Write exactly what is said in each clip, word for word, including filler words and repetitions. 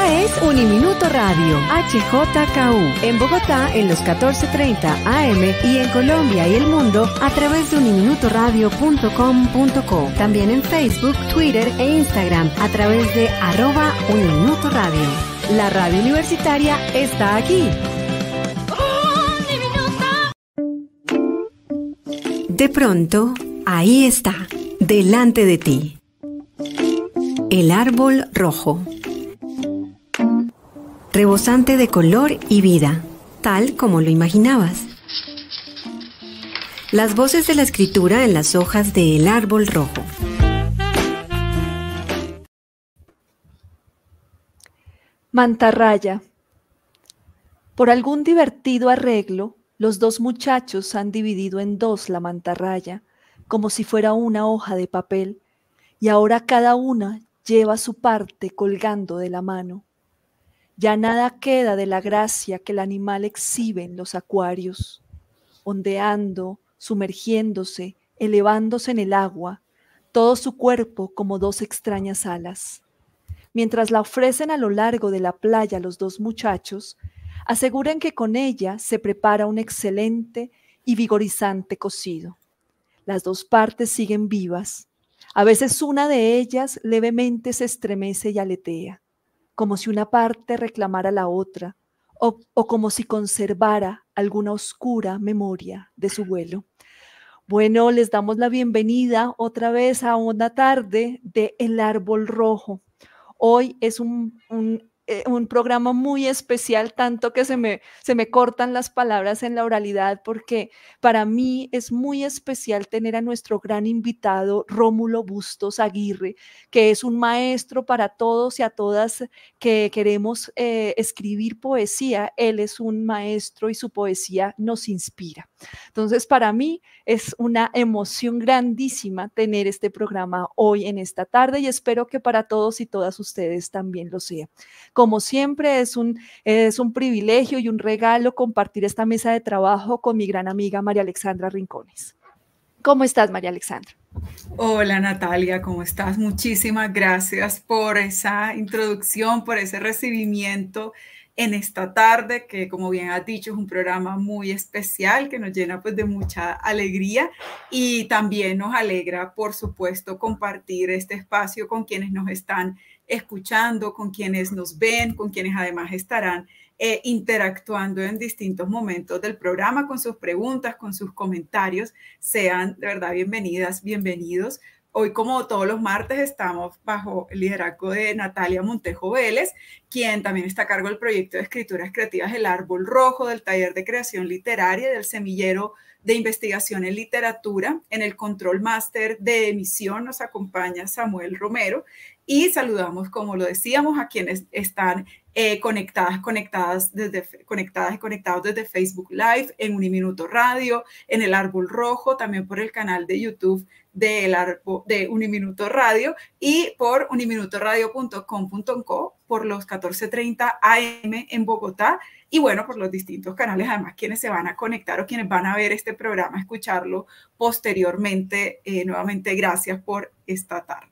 es Uniminuto Radio, H J K U, en Bogotá en los catorce treinta A M y en Colombia y el mundo a través de uniminuto radio punto com punto co. También en Facebook, Twitter e Instagram a través de arroba Uniminuto Radio. La radio universitaria está aquí. De pronto, ahí está, delante de ti. El árbol rojo. Rebosante de color y vida, tal como lo imaginabas. Las voces de la escritura en las hojas de El árbol rojo. Mantarraya. Por algún divertido arreglo, los dos muchachos han dividido en dos la mantarraya, como si fuera una hoja de papel, y ahora cada una lleva su parte colgando de la mano. Ya nada queda de la gracia que el animal exhibe en los acuarios, ondeando, sumergiéndose, elevándose en el agua, todo su cuerpo como dos extrañas alas. Mientras la ofrecen a lo largo de la playa los dos muchachos, aseguran que con ella se prepara un excelente y vigorizante cocido. Las dos partes siguen vivas. A veces una de ellas levemente se estremece y aletea, como si una parte reclamara la otra, o, o como si conservara alguna oscura memoria de su vuelo. Bueno, les damos la bienvenida otra vez a una tarde de El Árbol Rojo. Hoy es un, un, eh, un programa muy especial, tanto que se me, se me cortan las palabras en la oralidad, porque para mí es muy especial tener a nuestro gran invitado Rómulo Bustos Aguirre, que es un maestro para todos y a todas que queremos eh, escribir poesía. Él es un maestro y su poesía nos inspira. Entonces, para mí es una emoción grandísima tener este programa hoy en esta tarde y espero que para todos y todas ustedes también lo sea. Como siempre, es un, es un privilegio y un regalo compartir esta mesa de trabajo con mi gran amiga María Alexandra Rincones. ¿Cómo estás, María Alexandra? Hola, Natalia, ¿cómo estás? Muchísimas gracias por esa introducción, por ese recibimiento en esta tarde, que como bien has dicho es un programa muy especial que nos llena pues de mucha alegría y también nos alegra, por supuesto, compartir este espacio con quienes nos están escuchando, con quienes nos ven, con quienes además estarán eh, interactuando en distintos momentos del programa con sus preguntas, con sus comentarios. Sean de verdad bienvenidas, bienvenidos. Hoy, como todos los martes, estamos bajo el liderazgo de Natalia Montejo Vélez, quien también está a cargo del proyecto de escrituras creativas El Árbol Rojo, del taller de creación literaria, del semillero de investigación en literatura. En el control máster de emisión nos acompaña Samuel Romero y saludamos, como lo decíamos, a quienes están eh, conectadas, conectadas, desde, conectadas y conectados desde Facebook Live, en Uniminuto Radio, en El Árbol Rojo, también por el canal de YouTube de, el Arbo, de Uniminuto Radio y por uniminuto radio punto com punto co por los catorce treinta A M en Bogotá y bueno, por los distintos canales, además quienes se van a conectar o quienes van a ver este programa, escucharlo posteriormente. Eh, nuevamente, gracias por esta tarde.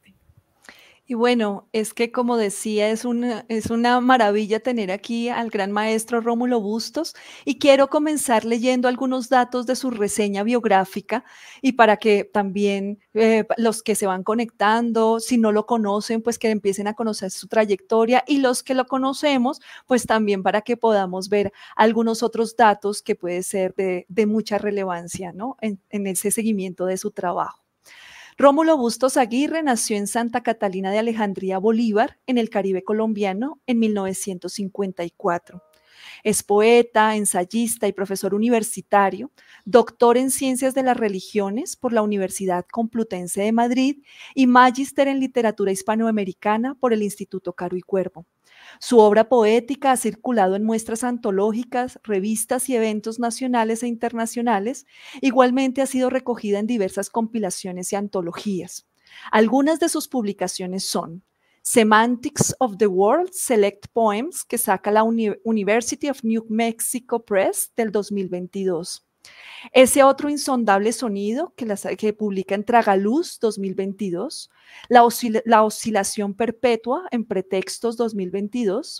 Y bueno, es que como decía, es una, es una maravilla tener aquí al gran maestro Rómulo Bustos y quiero comenzar leyendo algunos datos de su reseña biográfica y para que también eh, los que se van conectando, si no lo conocen, pues que empiecen a conocer su trayectoria y los que lo conocemos, pues también para que podamos ver algunos otros datos que puede ser de, de mucha relevancia, ¿no? En, en ese seguimiento de su trabajo. Rómulo Bustos Aguirre nació en Santa Catalina de Alejandría, Bolívar, en el Caribe colombiano, en mil novecientos cincuenta y cuatro. Es poeta, ensayista y profesor universitario, doctor en Ciencias de las Religiones por la Universidad Complutense de Madrid y magíster en Literatura Hispanoamericana por el Instituto Caro y Cuervo. Su obra poética ha circulado en muestras antológicas, revistas y eventos nacionales e internacionales. Igualmente ha sido recogida en diversas compilaciones y antologías. Algunas de sus publicaciones son Semantics of the World, Select Poems, que saca la Uni- University of New Mexico Press del dos mil veintidós. Ese otro insondable sonido que, las, que publica en Tragaluz dos mil veintidós, la, oscil la oscilación perpetua en Pretextos dos mil veintidós,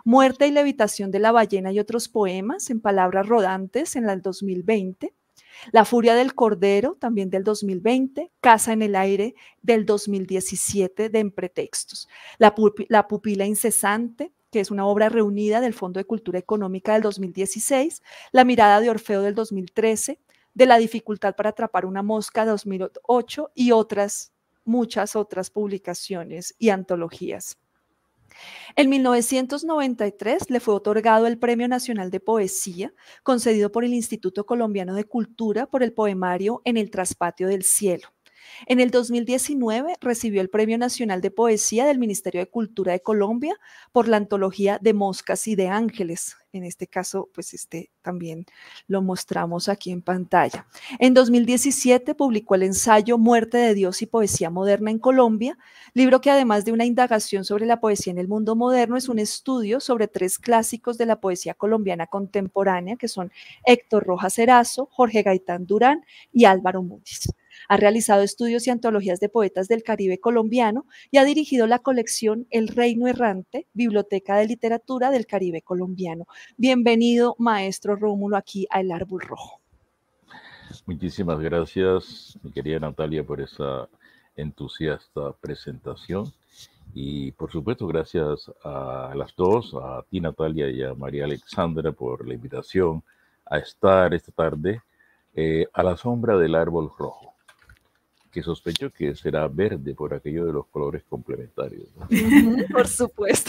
Muerte y levitación de la ballena y otros poemas en palabras rodantes en el dos mil veinte. La furia del cordero, también del dos mil veinte, Casa en el aire del dos mil diecisiete de En pretextos. La, pupi la pupila incesante, que es una obra reunida del Fondo de Cultura Económica del dos mil dieciséis, La mirada de Orfeo del dos mil trece, De la dificultad para atrapar una mosca dos mil ocho y otras, muchas otras publicaciones y antologías. En mil novecientos noventa y tres le fue otorgado el Premio Nacional de Poesía, concedido por el Instituto Colombiano de Cultura por el poemario En el traspatio del cielo. En el dos mil diecinueve recibió el Premio Nacional de Poesía del Ministerio de Cultura de Colombia por la antología de Moscas y de Ángeles. En este caso, pues este también lo mostramos aquí en pantalla. En dos mil diecisiete publicó el ensayo Muerte de Dios y Poesía Moderna en Colombia, libro que además de una indagación sobre la poesía en el mundo moderno, es un estudio sobre tres clásicos de la poesía colombiana contemporánea, que son Héctor Rojas Erazo, Jorge Gaitán Durán y Álvaro Mutis. Ha realizado estudios y antologías de poetas del Caribe colombiano y ha dirigido la colección El Reino Errante, Biblioteca de Literatura del Caribe colombiano. Bienvenido, maestro Rómulo, aquí a El Árbol Rojo. Muchísimas gracias, mi querida Natalia, por esa entusiasta presentación. Y por supuesto, gracias a las dos, a ti, Natalia, y a María Alexandra, por la invitación a estar esta tarde eh, a la sombra del árbol rojo, que sospecho que será verde por aquello de los colores complementarios, ¿no? Por supuesto.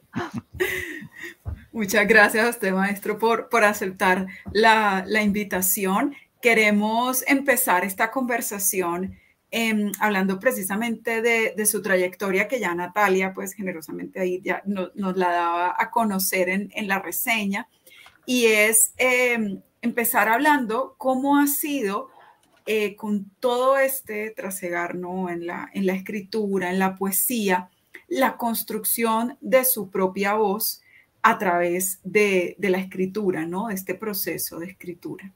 Muchas gracias a usted, maestro, por, por aceptar la, la invitación. Queremos empezar esta conversación eh, hablando precisamente de, de su trayectoria, que ya Natalia, pues generosamente ahí ya no, nos la daba a conocer en, en la reseña, y es eh, empezar hablando cómo ha sido Eh, con todo este trasegar, ¿no? en, la, en la escritura, en la poesía, la construcción de su propia voz a través de, de la escritura, ¿no? De este proceso de escritura.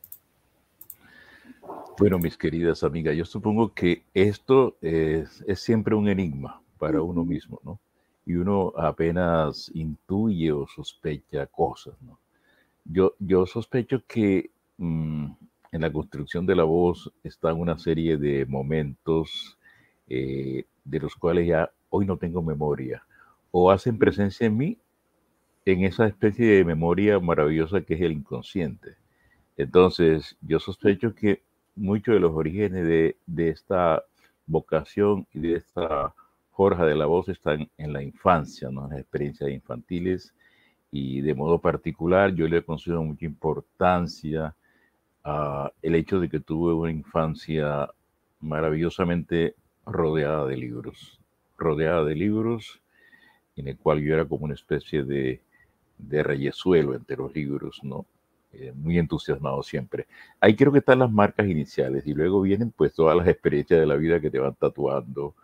Bueno, mis queridas amigas, yo supongo que esto es, es siempre un enigma para uno mismo, ¿no? Y uno apenas intuye o sospecha cosas, ¿no? Yo, yo sospecho que mmm, en la construcción de la voz están una serie de momentos eh, de los cuales ya hoy no tengo memoria, o hacen presencia en mí en esa especie de memoria maravillosa que es el inconsciente. Entonces, yo sospecho que muchos de los orígenes de, de esta vocación y de esta forja de la voz están en la infancia, ¿no? En las experiencias infantiles, y de modo particular yo le concedo mucha importancia Uh, el hecho de que tuve una infancia maravillosamente rodeada de libros, rodeada de libros, en el cual yo era como una especie de, de reyesuelo entre los libros, ¿no? Eh, muy entusiasmado siempre. Ahí creo que están las marcas iniciales, y luego vienen pues todas las experiencias de la vida que te van tatuando,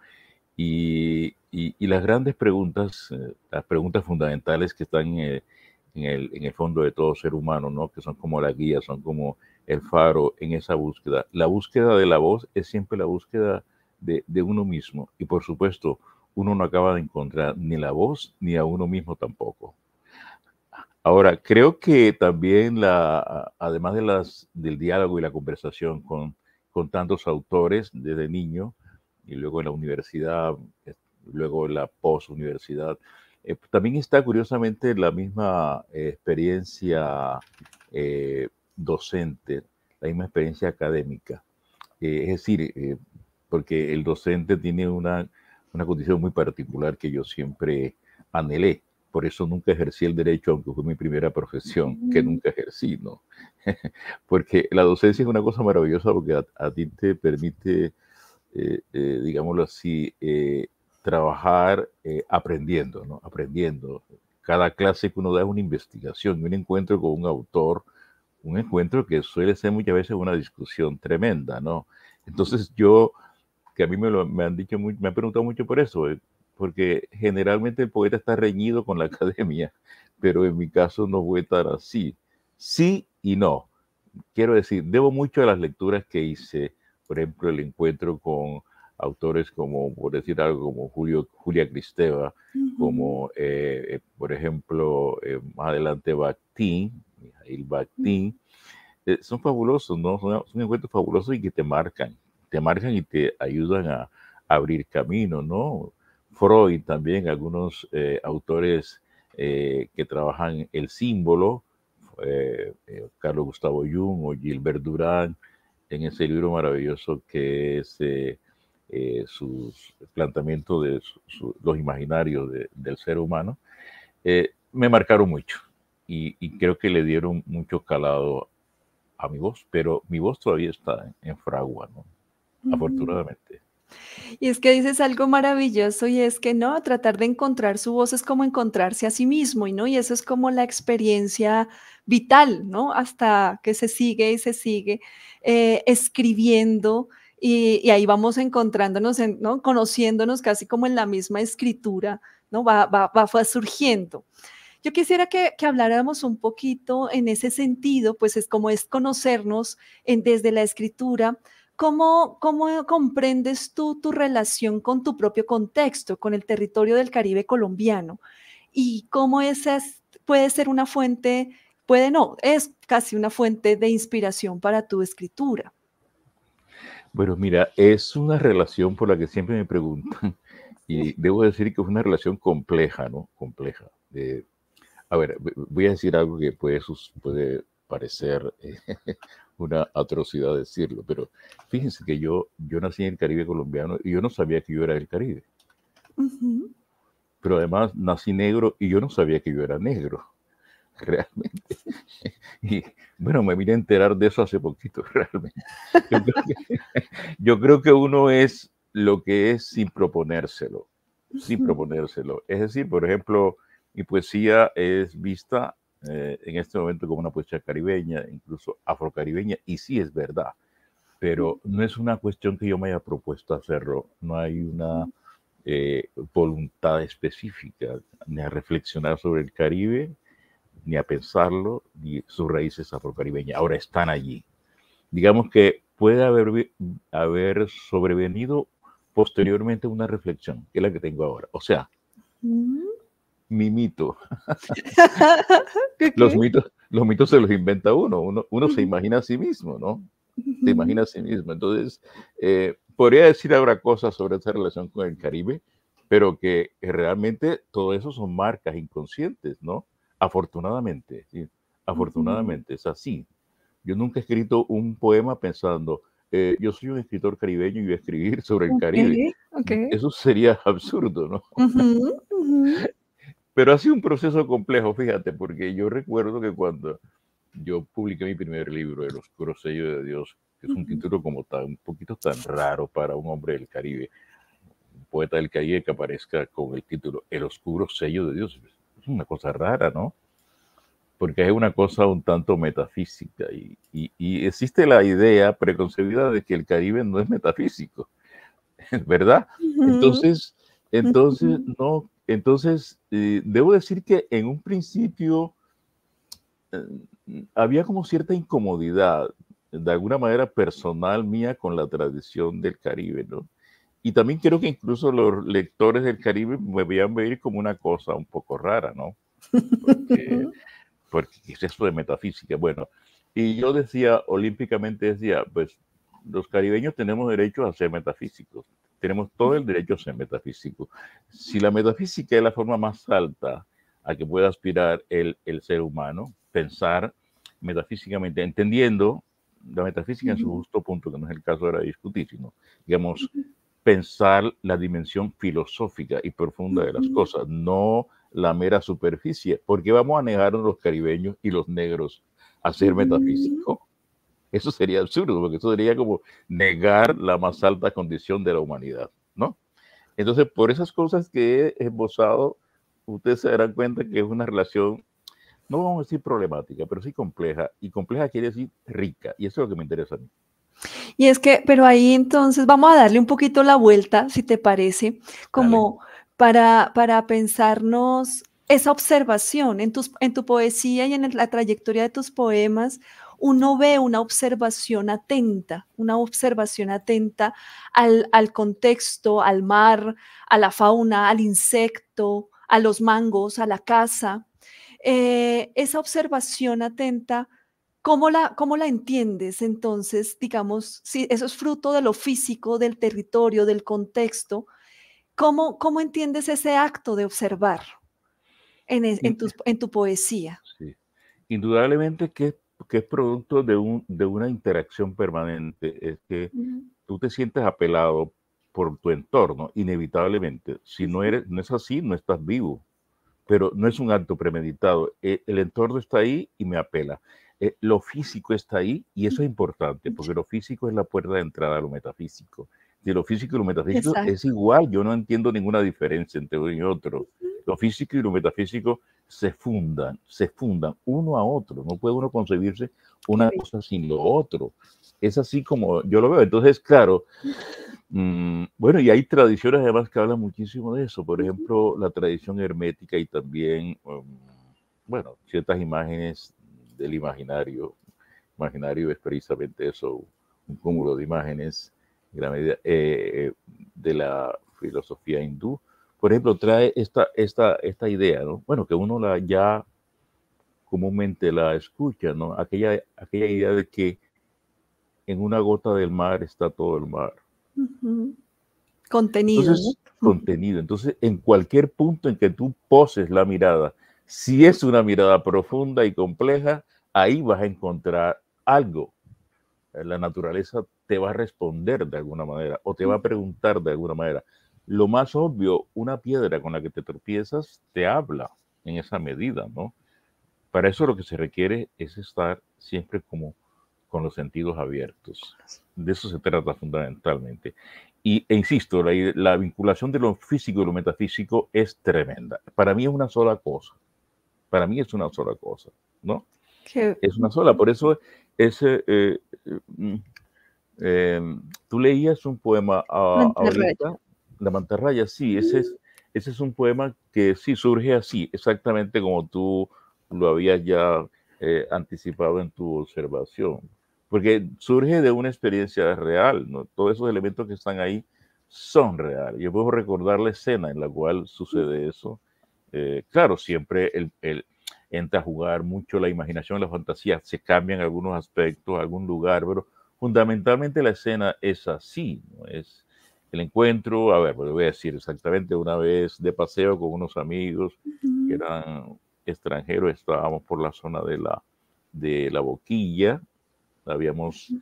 y, y, y las grandes preguntas, eh, las preguntas fundamentales que están eh, en, el, en el fondo de todo ser humano, ¿no? Que son como la guía, son como el faro en esa búsqueda. La búsqueda de la voz es siempre la búsqueda de, de uno mismo. Y por supuesto, uno no acaba de encontrar ni la voz ni a uno mismo tampoco. Ahora, creo que también, la, además de las, del diálogo y la conversación con, con tantos autores desde niño, y luego en la universidad, luego en la posuniversidad, eh, también está curiosamente la misma eh, experiencia eh, docente, la misma experiencia académica. Eh, es decir, eh, porque el docente tiene una, una condición muy particular que yo siempre anhelé. Por eso nunca ejercí el derecho, aunque fue mi primera profesión, que nunca ejercí, ¿no? Porque la docencia es una cosa maravillosa, porque a, a ti te permite, eh, eh, digámoslo así, eh, trabajar eh, aprendiendo, ¿no? Aprendiendo. Cada clase que uno da es una investigación, un encuentro con un autor, un encuentro que suele ser muchas veces una discusión tremenda, ¿no? Entonces yo, que a mí me, lo, me han dicho, muy, me han preguntado mucho por eso, eh, porque generalmente el poeta está reñido con la academia, pero en mi caso no voy a estar así. Sí y no. Quiero decir, debo mucho a las lecturas que hice, por ejemplo, el encuentro con autores como, por decir algo, como Julio, Julia Kristeva, uh-huh. como, eh, eh, por ejemplo, eh, más adelante Bakhtin, Mijaíl Bakhtin, uh-huh. eh, son fabulosos, ¿no? Son, son encuentros fabulosos y que te marcan, te marcan y te ayudan a, a abrir camino, ¿no? Freud también, algunos eh, autores eh, que trabajan el símbolo, eh, eh, Carlos Gustavo Jung o Gilbert Durán, en ese libro maravilloso que es eh, eh, su planteamiento de su, su, los imaginarios de, del ser humano, eh, me marcaron mucho y, y creo que le dieron mucho calado a mi voz, pero mi voz todavía está en, en fragua, ¿no? Uh-huh. Afortunadamente. Y es que dices algo maravilloso y es que no, tratar de encontrar su voz es como encontrarse a sí mismo y no, y eso es como la experiencia vital, ¿no? Hasta que se sigue y se sigue eh, escribiendo y, y ahí vamos encontrándonos, en, ¿no? Conociéndonos casi como en la misma escritura, ¿no? Va, va, va surgiendo. Yo quisiera que, que habláramos un poquito en ese sentido, pues es como es conocernos en, desde la escritura. ¿Cómo, ¿Cómo comprendes tú tu relación con tu propio contexto, con el territorio del Caribe colombiano? Y cómo esa es, puede ser una fuente, puede no, es casi una fuente de inspiración para tu escritura. Bueno, mira, es una relación por la que siempre me preguntan y debo decir que es una relación compleja, ¿no? Compleja. Eh, a ver, voy a decir algo que puede, puede parecer... Eh, una atrocidad decirlo, pero fíjense que yo, yo nací en el Caribe colombiano y yo no sabía que yo era del Caribe. Uh-huh. Pero además nací negro y yo no sabía que yo era negro, realmente. Y bueno, me vine a enterar de eso hace poquito, realmente. Yo creo que, yo creo que uno es lo que es sin proponérselo, sin proponérselo. Es decir, por ejemplo, mi poesía es vista Eh, en este momento como una poesía caribeña, incluso afrocaribeña, y sí es verdad, pero no es una cuestión que yo me haya propuesto hacerlo, no hay una eh, voluntad específica ni a reflexionar sobre el Caribe, ni a pensarlo, ni sus raíces afrocaribeñas, ahora están allí. Digamos que puede haber, haber sobrevenido posteriormente una reflexión, que es la que tengo ahora, o sea, mm. mi mito. los, mitos, los mitos se los inventa uno, uno, uno uh-huh. se imagina a sí mismo, ¿no? Uh-huh. Se imagina a sí mismo. Entonces, eh, podría decir ahora cosas sobre esa relación con el Caribe, pero que, que realmente todo eso son marcas inconscientes, ¿no? Afortunadamente, ¿sí? Afortunadamente, uh-huh. es así. Yo nunca he escrito un poema pensando, eh, yo soy un escritor caribeño y voy a escribir sobre el okay, Caribe. Okay. Eso sería absurdo, ¿no? Uh-huh. Uh-huh. Pero ha sido un proceso complejo, fíjate, porque yo recuerdo que cuando yo publiqué mi primer libro, El oscuro sello de Dios, que es un título como tan, un poquito tan raro para un hombre del Caribe, un poeta del Caribe que aparezca con el título El oscuro sello de Dios, es una cosa rara, ¿no? Porque es una cosa un tanto metafísica y, y, y existe la idea preconcebida de que el Caribe no es metafísico, ¿verdad? Entonces, entonces no... Entonces, eh, debo decir que en un principio eh, había como cierta incomodidad, de alguna manera personal mía, con la tradición del Caribe, ¿no? Y también creo que incluso los lectores del Caribe me veían ver como una cosa un poco rara, ¿no? Porque, porque es esto de metafísica. Bueno, y yo decía, olímpicamente decía, pues los caribeños tenemos derecho a ser metafísicos. Tenemos todo el derecho a ser metafísico. Si la metafísica es la forma más alta a que pueda aspirar el, el ser humano, pensar metafísicamente, entendiendo la metafísica en su justo punto, que no es el caso ahora de discutir, sino, digamos, pensar la dimensión filosófica y profunda de las cosas, no la mera superficie. ¿Por qué vamos a negarnos los caribeños y los negros a ser metafísicos? Eso sería absurdo, porque eso sería como negar la más alta condición de la humanidad, ¿no? Entonces, por esas cosas que he esbozado, ustedes se darán cuenta que es una relación, no vamos a decir problemática, pero sí compleja, y compleja quiere decir rica, y eso es lo que me interesa a mí. Y es que, pero ahí entonces vamos a darle un poquito la vuelta, si te parece, como para, para pensarnos esa observación en, tus, en tu poesía y en la trayectoria de tus poemas. uno ve una observación atenta, una observación atenta al, al contexto, al mar, a la fauna, al insecto, a los mangos, a la casa. Eh, esa observación atenta, ¿cómo la, cómo la entiendes? Entonces, digamos, si eso es fruto de lo físico, del territorio, del contexto, ¿cómo, cómo entiendes ese acto de observar en, es- en, tus- en tu poesía? Sí. Indudablemente que, que es producto de, un, de una interacción permanente. Es que Ujú, tú te sientes apelado por tu entorno, inevitablemente. Si no ujú, eres, no es así, no estás vivo. Pero no es un acto premeditado. Eh, el entorno está ahí y me apela. Eh, lo físico está ahí y eso es importante, porque lo físico es la puerta de entrada a lo metafísico. De lo físico y lo metafísico es exacto. igual, yo no entiendo ninguna diferencia entre uno y otro. Lo físico y lo metafísico se fundan, se fundan uno a otro. No puede uno concebirse Qué una bello. cosa sin lo otro. Es así como yo lo veo. Entonces, claro, mm, bueno, y hay tradiciones además que hablan muchísimo de eso. Por Ujú, ejemplo, la tradición hermética y también, um, bueno, ciertas imágenes del imaginario. Imaginario es precisamente eso, un cúmulo de imágenes en gran medida, eh, de la filosofía hindú. Por ejemplo, trae esta, esta, esta idea, ¿no? Bueno, que uno la ya comúnmente la escucha, ¿no? Aquella, aquella idea de que en una gota del mar está todo el mar. ujú. Contenido, ¿no? Entonces, contenido. Entonces, en cualquier punto en que tú poses la mirada, si es una mirada profunda y compleja, ahí vas a encontrar algo. La naturaleza te va a responder de alguna manera o te va a preguntar de alguna manera. Lo más obvio, una piedra con la que te tropiezas te habla en esa medida, ¿no? Para eso lo que se requiere es estar siempre como con los sentidos abiertos. De eso se trata fundamentalmente. Y, e insisto, la, la vinculación de lo físico y lo metafísico es tremenda. Para mí es una sola cosa. Para mí es una sola cosa, ¿no? Que, Es una sola. Por eso ese, eh, eh, eh, tú leías un poema a, mantarraya. ahorita, La mantarraya, sí, ese Ujú, es, ese es un poema que sí surge así, exactamente como tú lo habías ya eh, anticipado en tu observación, porque surge de una experiencia real, ¿no? Todos esos elementos que están ahí son reales. Yo puedo recordar la escena en la cual sucede eso. Eh, claro, siempre el, el, entra a jugar mucho la imaginación, la fantasía, se cambian algunos aspectos, algún lugar, pero fundamentalmente la escena es así, ¿no? Es el encuentro, a ver, pues voy a decir exactamente, una vez de paseo con unos amigos que ujú, eran extranjeros, estábamos por la zona de la, de la Boquilla, habíamos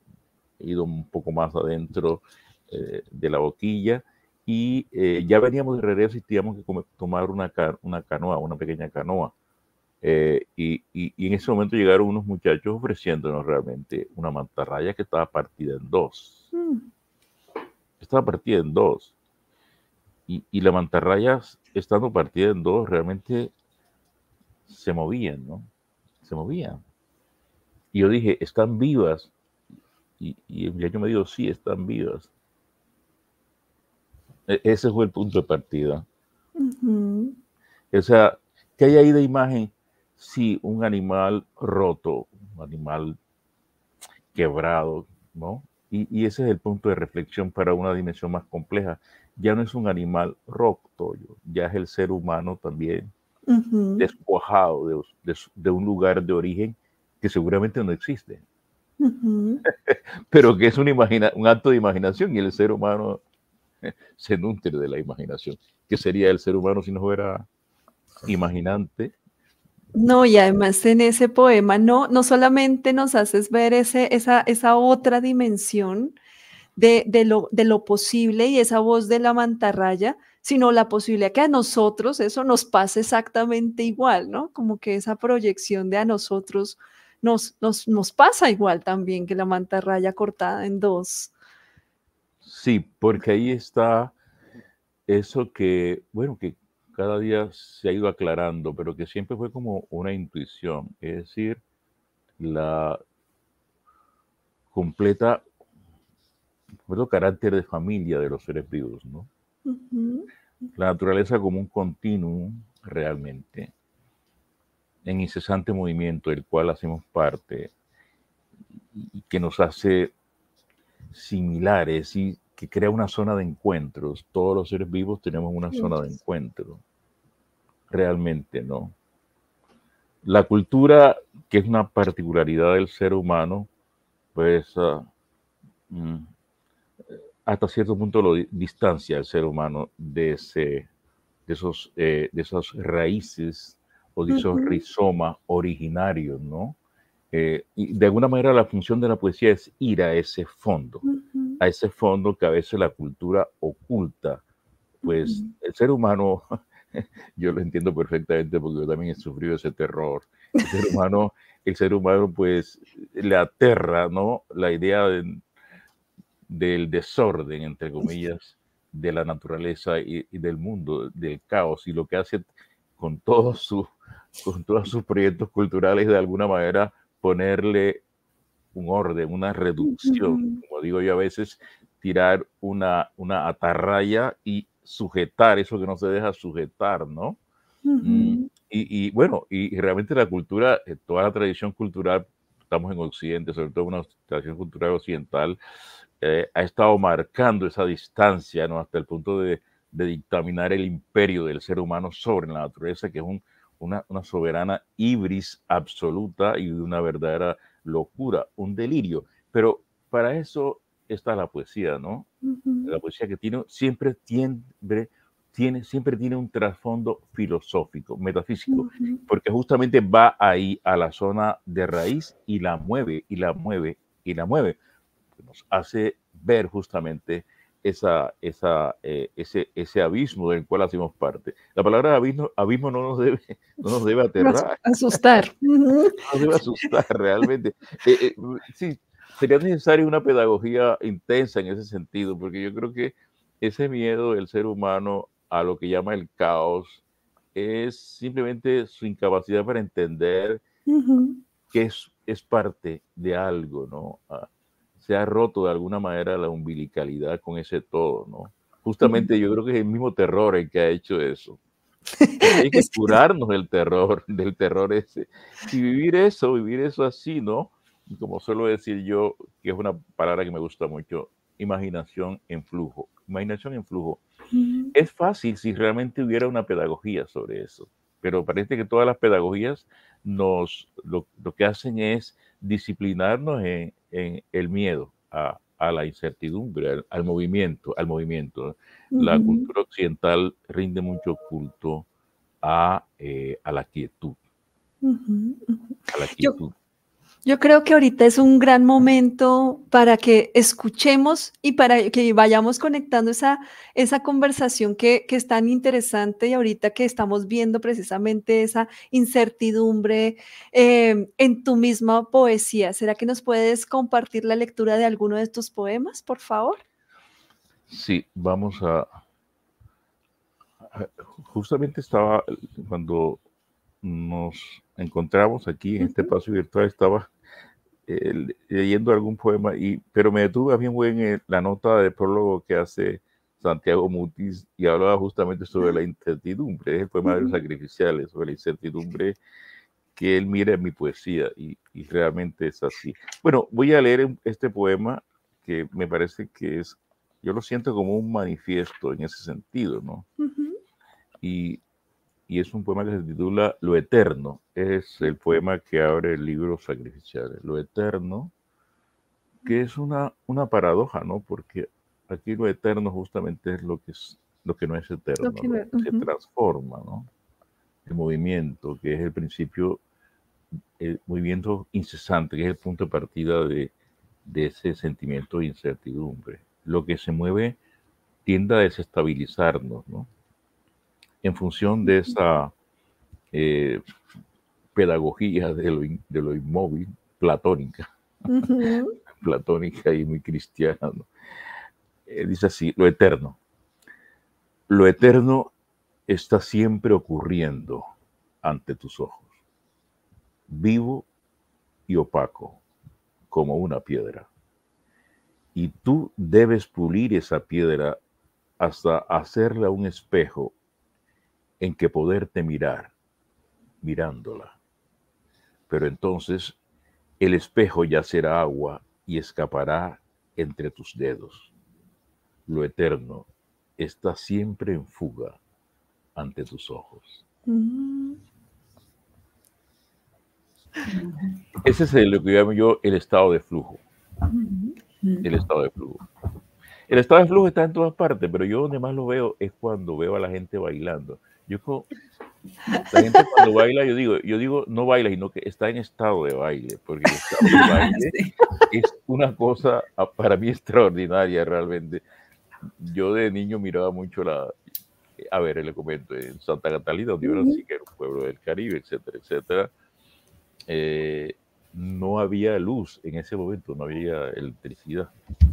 ido un poco más adentro eh, de la Boquilla y eh, ya veníamos de regreso y teníamos que comer, tomar una, una canoa, una pequeña canoa. Eh, y, y, y en ese momento llegaron unos muchachos ofreciéndonos realmente una mantarraya que estaba partida en dos. mm, Estaba partida en dos. Y, y la mantarraya, estando partida en dos, realmente se movían, ¿no? Se movían. Y yo dije, están vivas. Y, y el muchacho me dijo, sí, están vivas. E- ese fue el punto de partida. ujú. O sea, ¿qué hay ahí de imagen? Sí, un animal roto, un animal quebrado, ¿no? Y, y ese es el punto de reflexión para una dimensión más compleja. Ya no es un animal roto, ya es el ser humano también Ujú, despojado de, de, de un lugar de origen que seguramente no existe, ujú. pero que es un, imagina, un acto de imaginación y el ser humano se nutre de la imaginación. ¿Qué sería el ser humano si no fuera imaginante? No, y además en ese poema no, no solamente nos haces ver ese, esa, esa otra dimensión de, de lo, de lo posible y esa voz de la mantarraya, sino la posibilidad que a nosotros eso nos pase exactamente igual, ¿no? Como que esa proyección de a nosotros nos, nos, nos pasa igual también que la mantarraya cortada en dos. Sí, porque ahí está eso que, bueno, que cada día se ha ido aclarando, pero que siempre fue como una intuición, es decir, la completa, completo carácter de familia de los seres vivos, ¿no? Ujú, La naturaleza como un continuum realmente, en incesante movimiento, del cual hacemos parte, y que nos hace similares y que crea una zona de encuentros. Todos los seres vivos tenemos una zona de encuentro, realmente, ¿no? La cultura, que es una particularidad del ser humano, pues uh, mm, hasta cierto punto lo di- distancia al ser humano de, ese, de, esos, eh, de esas raíces o de esos Ujú, rizomas originarios, ¿no? Eh, y de alguna manera la función de la poesía es ir a ese fondo, ujú, a ese fondo que a veces la cultura oculta. Pues ujú. el ser humano, yo lo entiendo perfectamente porque yo también he sufrido ese terror. El ser humano, el ser humano pues le aterra, ¿no? La idea de- del desorden, entre comillas, de la naturaleza y, y del mundo, del caos, y lo que hace con todos sus, con todos sus proyectos culturales de alguna manera ponerle un orden, una reducción, Ujú, como digo yo a veces, tirar una, una atarraya y sujetar eso que no se deja sujetar, ¿no? Mm, ujú, y, y bueno, y, y realmente la cultura, eh, toda la tradición cultural, estamos en Occidente, sobre todo una tradición cultural occidental, eh, ha estado marcando esa distancia, ¿no? Hasta el punto de, de dictaminar el imperio del ser humano sobre la naturaleza, que es un, una, una soberana ibris absoluta y una verdadera locura, un delirio. Pero para eso está la poesía, ¿no? La ujú, poesía que tiene, siempre tiene, tiene, siempre tiene un trasfondo filosófico, metafísico, ujú, porque justamente va ahí a la zona de raíz y la mueve, y la mueve, y la mueve. Nos hace ver justamente esa, esa, eh, ese, ese abismo del cual hacemos parte. La palabra abismo, abismo no, nos debe, no nos debe As- aterrar, Asustar. Ujú. no nos debe asustar realmente. Eh, eh, sí, sería necesaria una pedagogía intensa en ese sentido, porque yo creo que ese miedo del ser humano a lo que llama el caos es simplemente su incapacidad para entender Ujú, que es, es parte de algo, ¿no? Ah, se ha roto de alguna manera la umbilicalidad con ese todo, ¿no? ujú. Justamente yo creo que es el mismo terror el que ha hecho eso. Porque hay que Es que curarnos del terror, del terror ese. Y vivir eso, vivir eso así, ¿no? Y como suelo decir yo, que es una palabra que me gusta mucho, imaginación en flujo. Imaginación en flujo. ujú, Es fácil si realmente hubiera una pedagogía sobre eso, pero parece que todas las pedagogías nos lo, lo que hacen es disciplinarnos en, en el miedo a, a la incertidumbre, al, al movimiento, al movimiento. La ujú, cultura occidental rinde mucho culto a, eh, a la quietud, ujú, ujú. a la Yo quietud. Yo creo que ahorita es un gran momento para que escuchemos y para que vayamos conectando esa, esa conversación que, que es tan interesante y ahorita que estamos viendo precisamente esa incertidumbre eh, en tu misma poesía. ¿Será que nos puedes compartir la lectura de alguno de tus poemas, por favor? Sí, vamos a, a- justamente estaba, cuando nos encontramos aquí en este Ujú, espacio virtual, estaba eh, leyendo algún poema, y, pero me detuve bien en el- la nota de prólogo que hace Santiago Mutis y hablaba justamente sobre la incertidumbre, es el poema de los ujú, sacrificiales, sobre la incertidumbre que él mira en mi poesía, y, y realmente es así. Bueno, voy a leer un- este poema que me parece que es, yo lo siento como un manifiesto en ese sentido, ¿no? ujú, Y, y es un poema que se titula Lo Eterno, es el poema que abre el libro Sacrificiales. Lo Eterno, que es una, una paradoja, ¿no? Porque aquí lo eterno justamente es lo que es lo que no es lo eterno, que lo no- que se ujú, transforma, ¿no? El movimiento, que es el principio, el movimiento incesante, que es el punto de partida de, de ese sentimiento de incertidumbre. Lo que se mueve tiende a desestabilizarnos, ¿no? En función de esa eh, pedagogía de lo, in- de lo inmóvil, platónica, ujú, platónica y muy cristiana, ¿no? Eh, dice así, lo eterno. Lo eterno está siempre ocurriendo ante tus ojos, vivo y opaco, como una piedra. Y tú debes pulir esa piedra hasta hacerla un espejo en que poderte mirar, mirándola. Pero entonces El espejo ya será agua y escapará entre tus dedos. Lo eterno está siempre en fuga ante tus ojos. Mm. Ese es lo que llamo yo el estado de flujo. El estado de flujo. El estado de flujo está en todas partes, pero yo donde más lo veo es cuando veo a la gente bailando. Yo como, la gente cuando baila, yo digo, yo digo no baila, sino que está en estado de baile, porque el estado de baile sí. es una cosa para mí extraordinaria realmente. Yo de niño miraba mucho la, a ver, le comento, en Santa Catalina, donde yo nací, que era un pueblo del Caribe, etcétera, etcétera. Eh, no había luz en ese momento, no había electricidad.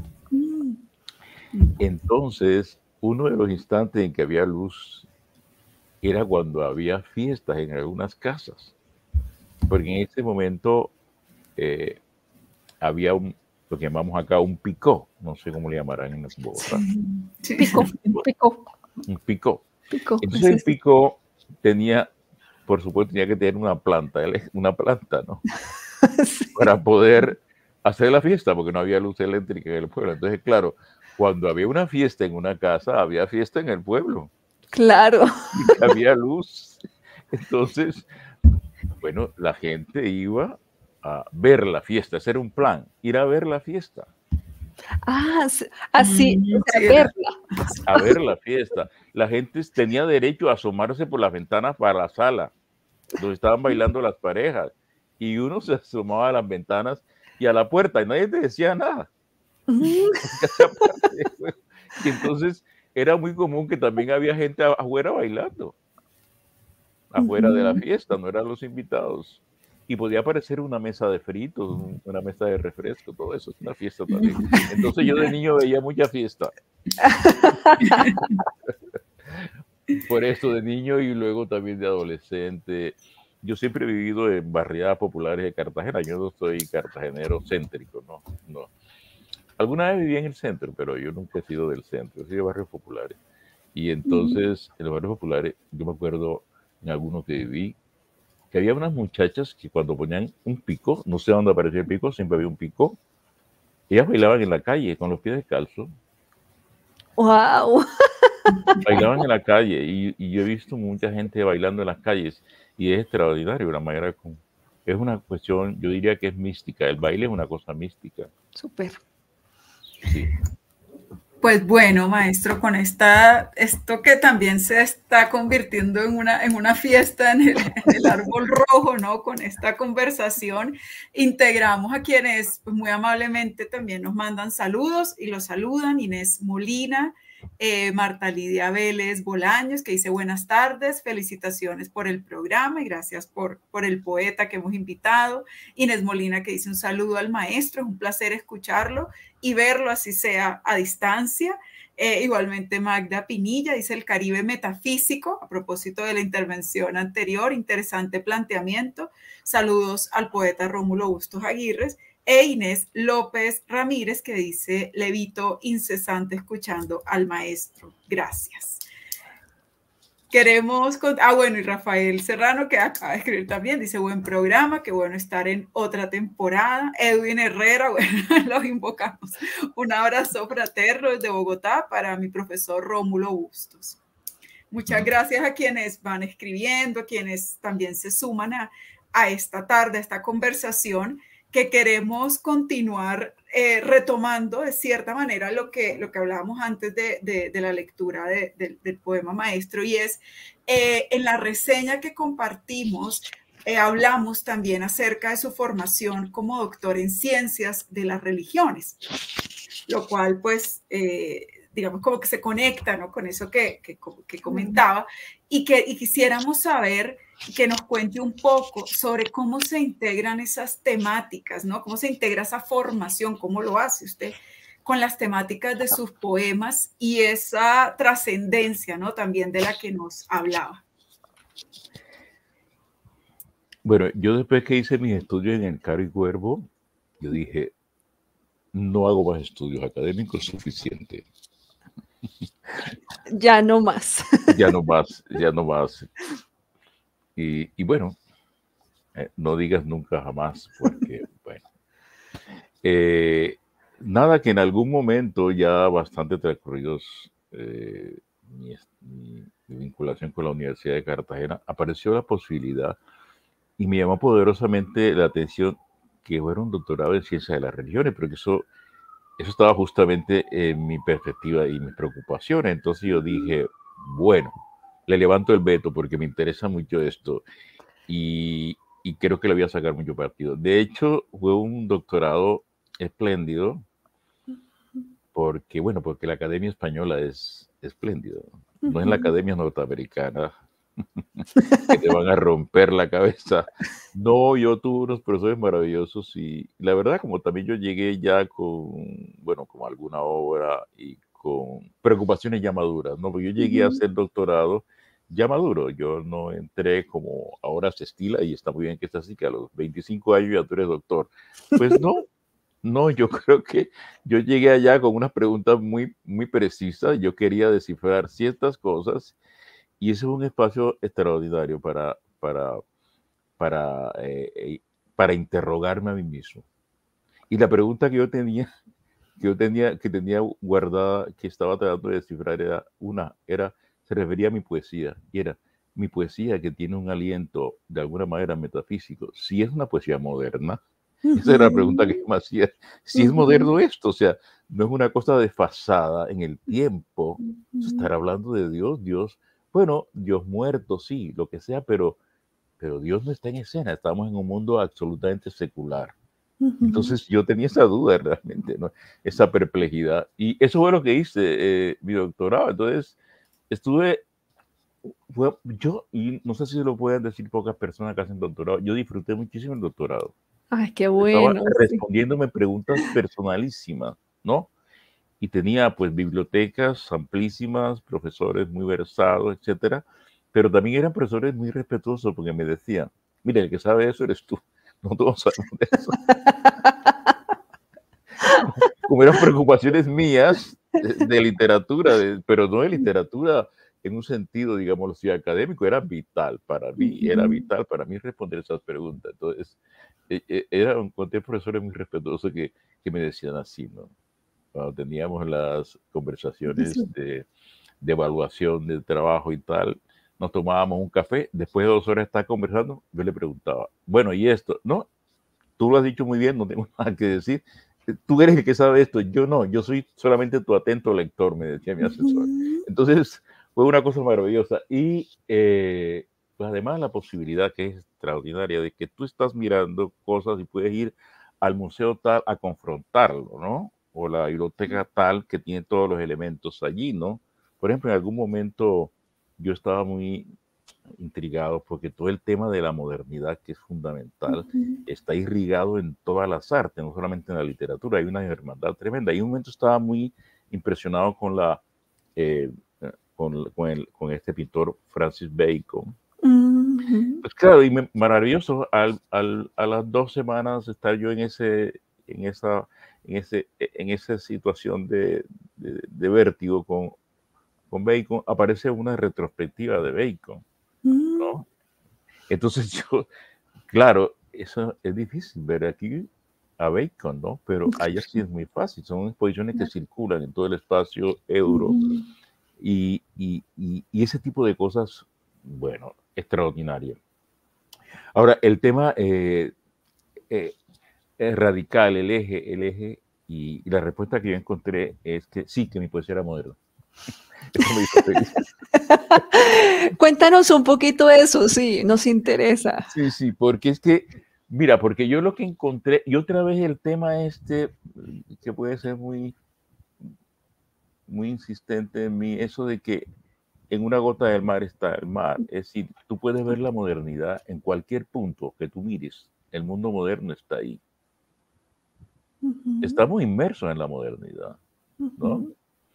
Entonces, uno de los instantes en que había luz era cuando había fiestas en algunas casas, porque en ese momento eh, había un, lo que llamamos acá un picó, no sé cómo le llamarán en Bogotá. Sí. Picó, un picó. Un picó. Picó. Entonces el picó tenía, por supuesto, tenía que tener una planta, una planta, ¿no? Sí. Para poder hacer la fiesta, porque no había luz eléctrica en el pueblo. Entonces, claro, cuando había una fiesta en una casa, había fiesta en el pueblo. Claro. Y había luz. Entonces, bueno, la gente iba a ver la fiesta, hacer un plan, ir a ver la fiesta. Ah, así, mm, o sea, verla. A ver la fiesta. La gente tenía derecho a asomarse por las ventanas para la sala, donde estaban bailando las parejas. Y uno se asomaba a las ventanas y a la puerta y nadie te decía nada. Mm. Y entonces era muy común que también había gente afuera bailando. Afuera mm. de la fiesta, no eran los invitados. Y podía aparecer una mesa de fritos, una mesa de refresco, todo eso es una fiesta también. Entonces yo de niño veía mucha fiesta. Por eso de niño y luego también de adolescente. Yo siempre he vivido en barriadas populares de Cartagena. Yo no soy cartagenero céntrico, no, no. Alguna vez viví en el centro, pero yo nunca he sido del centro, he sido de barrios populares. Y entonces, en los barrios populares, yo me acuerdo en algunos que viví, que había unas muchachas que cuando ponían un pico, no sé dónde aparecía el pico, siempre había un pico, ellas bailaban en la calle con los pies descalzos. ¡Wow! Bailaban en la calle y, y yo he visto mucha gente bailando en las calles y es extraordinario la manera como... Es una cuestión, yo diría que es mística, el baile es una cosa mística. Súper. Sí. Pues bueno, maestro, con esta, esto que también se está convirtiendo en una, en una fiesta en el, en el árbol rojo, ¿no? Con esta conversación, integramos a quienes pues, muy amablemente también nos mandan saludos y los saludan. Inés Molina, eh, Marta Lidia Vélez Bolaños, que dice buenas tardes, felicitaciones por el programa y gracias por, por el poeta que hemos invitado. Inés Molina, que dice un saludo al maestro, es un placer escucharlo y verlo así sea a distancia. Eh, igualmente Magda Pinilla dice el Caribe metafísico, a propósito de la intervención anterior, interesante planteamiento. Saludos al poeta Rómulo Bustos Aguirre. E Inés López Ramírez que dice levito incesante escuchando al maestro. Gracias. Queremos, ah bueno, y Rafael Serrano que acaba de escribir también, dice buen programa, qué bueno estar en otra temporada. Edwin Herrera, bueno, los invocamos. Un abrazo fraterno desde Bogotá para mi profesor Rómulo Bustos. Muchas gracias a quienes van escribiendo, a quienes también se suman a, a esta tarde, a esta conversación que queremos continuar eh, retomando de cierta manera lo que, lo que hablábamos antes de, de, de la lectura de, de, del poema maestro, y es eh, en la reseña que compartimos, eh, hablamos también acerca de su formación como doctor en ciencias de las religiones, lo cual pues eh, digamos como que se conecta, ¿no? Con eso que, que, que comentaba, y que y quisiéramos saber que nos cuente un poco sobre cómo se integran esas temáticas, ¿no? Cómo se integra esa formación, cómo lo hace usted con las temáticas de sus poemas y esa trascendencia, ¿no? También de la que nos hablaba. Bueno, yo después que hice mis estudios en el Caro y Cuervo, yo dije, no hago más estudios académicos suficiente. Ya no más. Ya no más, ya no más. Y, y bueno, eh, no digas nunca jamás, porque, bueno, Eh, nada, que en algún momento, ya bastante transcurridos eh, mi, mi, mi vinculación con la Universidad de Cartagena, apareció la posibilidad y me llamó poderosamente la atención que fuera un doctorado en ciencia de las religiones, porque eso, eso estaba justamente en mi perspectiva y mis preocupaciones. Entonces yo dije, bueno, le levanto el veto porque me interesa mucho esto y, y creo que le voy a sacar mucho partido. De hecho, fue un doctorado espléndido porque, bueno, porque la Academia Española es espléndida. No es la Academia Norteamericana que te van a romper la cabeza. No, yo tuve unos profesores maravillosos y la verdad, como también yo llegué ya con, bueno, con alguna obra y con preocupaciones ya maduras, ¿no? Porque yo llegué uh-huh. a hacer doctorado ya maduro. Yo no entré como ahora se estila y está muy bien que está así, que a los veinticinco años ya tú eres doctor. Pues no. No, yo creo que yo llegué allá con unas preguntas muy, muy precisas. Yo quería descifrar ciertas cosas y ese es un espacio extraordinario para, para, para, eh, para interrogarme a mí mismo. Y la pregunta que yo tenía, que yo tenía, que tenía guardada, que estaba tratando de descifrar, era una, era, se refería a mi poesía, y era mi poesía que tiene un aliento de alguna manera metafísico. Si es una poesía moderna, uh-huh. esa era la pregunta que yo me hacía. Si uh-huh. es moderno esto, o sea, no es una cosa desfasada en el tiempo. Uh-huh. Estar hablando de Dios, Dios, bueno, Dios muerto, sí, lo que sea, pero, pero Dios no está en escena. Estamos en un mundo absolutamente secular. Uh-huh. Entonces yo tenía esa duda realmente, ¿no? Esa perplejidad. Y eso fue lo que hice, eh, mi doctorado. Entonces estuve, fue, yo, y no sé si se lo pueden decir pocas personas que hacen doctorado, yo disfruté muchísimo el doctorado. Ay, qué bueno. Estaba respondiéndome sí. preguntas personalísimas, ¿no? Y tenía pues bibliotecas amplísimas, profesores muy versados, etcétera, pero también eran profesores muy respetuosos porque me decían, mire, el que sabe eso eres tú, no todos sabemos de eso. Como eran preocupaciones mías de, de literatura, de, pero no de literatura en un sentido, digamos, así, académico, era vital para mí, uh-huh. era vital para mí responder esas preguntas. Entonces, eran encontré profesores muy respetuosos que, que me decían así, ¿no? Cuando teníamos las conversaciones sí. de, de evaluación del trabajo y tal, nos tomábamos un café, después de dos horas de estar conversando, yo le preguntaba, bueno, ¿y esto? No, tú lo has dicho muy bien, no tengo nada que decir, tú eres el que sabe esto, yo no, yo soy solamente tu atento lector, me decía mi asesor. Entonces, fue una cosa maravillosa. Y eh, pues además la posibilidad que es extraordinaria de que tú estás mirando cosas y puedes ir al museo tal a confrontarlo, ¿no? O la biblioteca tal que tiene todos los elementos allí, ¿no? Por ejemplo, en algún momento yo estaba muy intrigado porque todo el tema de la modernidad, que es fundamental, uh-huh. está irrigado en todas las artes, no solamente en la literatura. Hay una hermandad tremenda. Y en un momento estaba muy impresionado con la eh, con, con, el, con este pintor Francis Bacon. Uh-huh. Pues claro, y me, maravilloso, al, al, a las dos semanas estar yo en ese, en esa, en ese, en esa situación de, de, de vértigo con, con Bacon, aparece una retrospectiva de Bacon, ¿no? Entonces yo, claro, eso es difícil ver aquí a Bacon, ¿no? Pero allá sí es muy fácil, son exposiciones que circulan en todo el espacio euro, uh-huh. y, y, y, y ese tipo de cosas, bueno, extraordinario. Ahora, el tema eh, eh, es radical, el eje, el eje, y, y la respuesta que yo encontré es que sí, que mi poesía era moderna. Eso me hizo feliz. Cuéntanos un poquito eso, sí, nos interesa. Sí, sí, porque es que, mira, porque yo lo que encontré, y otra vez el tema este, que puede ser muy, muy insistente en mí, eso de que en una gota del mar está el mar. Es decir, tú puedes ver la modernidad en cualquier punto que tú mires. El mundo moderno está ahí. Uh-huh. Estamos inmersos en la modernidad, ¿no? Uh-huh.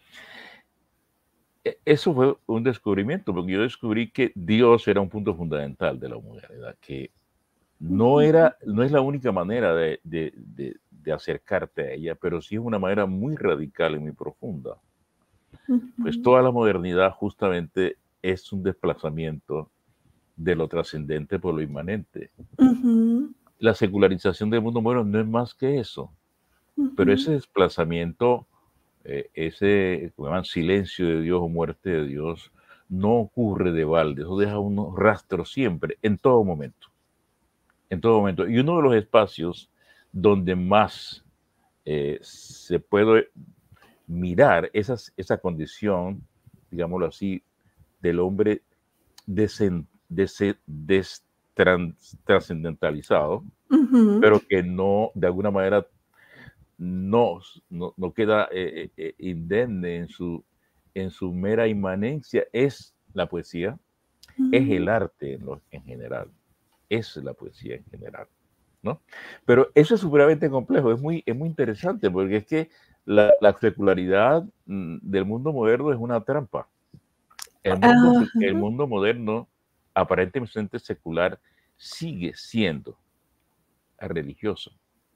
Eso fue un descubrimiento, porque yo descubrí que Dios era un punto fundamental de la modernidad, que no, era, no es la única manera de, de, de, de acercarte a ella, pero sí es una manera muy radical y muy profunda. Pues toda la modernidad justamente es un desplazamiento de lo trascendente por lo inmanente. Uh-huh. La secularización del mundo moderno no es más que eso. Uh-huh. Pero ese desplazamiento, eh, ese como llaman, silencio de Dios o muerte de Dios, no ocurre de balde, eso deja unos rastros siempre, en todo momento, en todo momento. Y uno de los espacios donde más eh, se puede mirar esas, esa condición, digámoslo así, del hombre desen, desen, des, trans, trascendentalizado, uh-huh. pero que no, de alguna manera, no, no, no queda eh, eh, indemne en su, en su mera inmanencia, es la poesía, uh-huh. es el arte en, lo, en general, es la poesía en general, ¿no? Pero eso es supremamente complejo, es muy, es muy interesante, porque es que la, la secularidad del mundo moderno es una trampa. El mundo, uh-huh. el mundo moderno, aparentemente secular, sigue siendo religioso.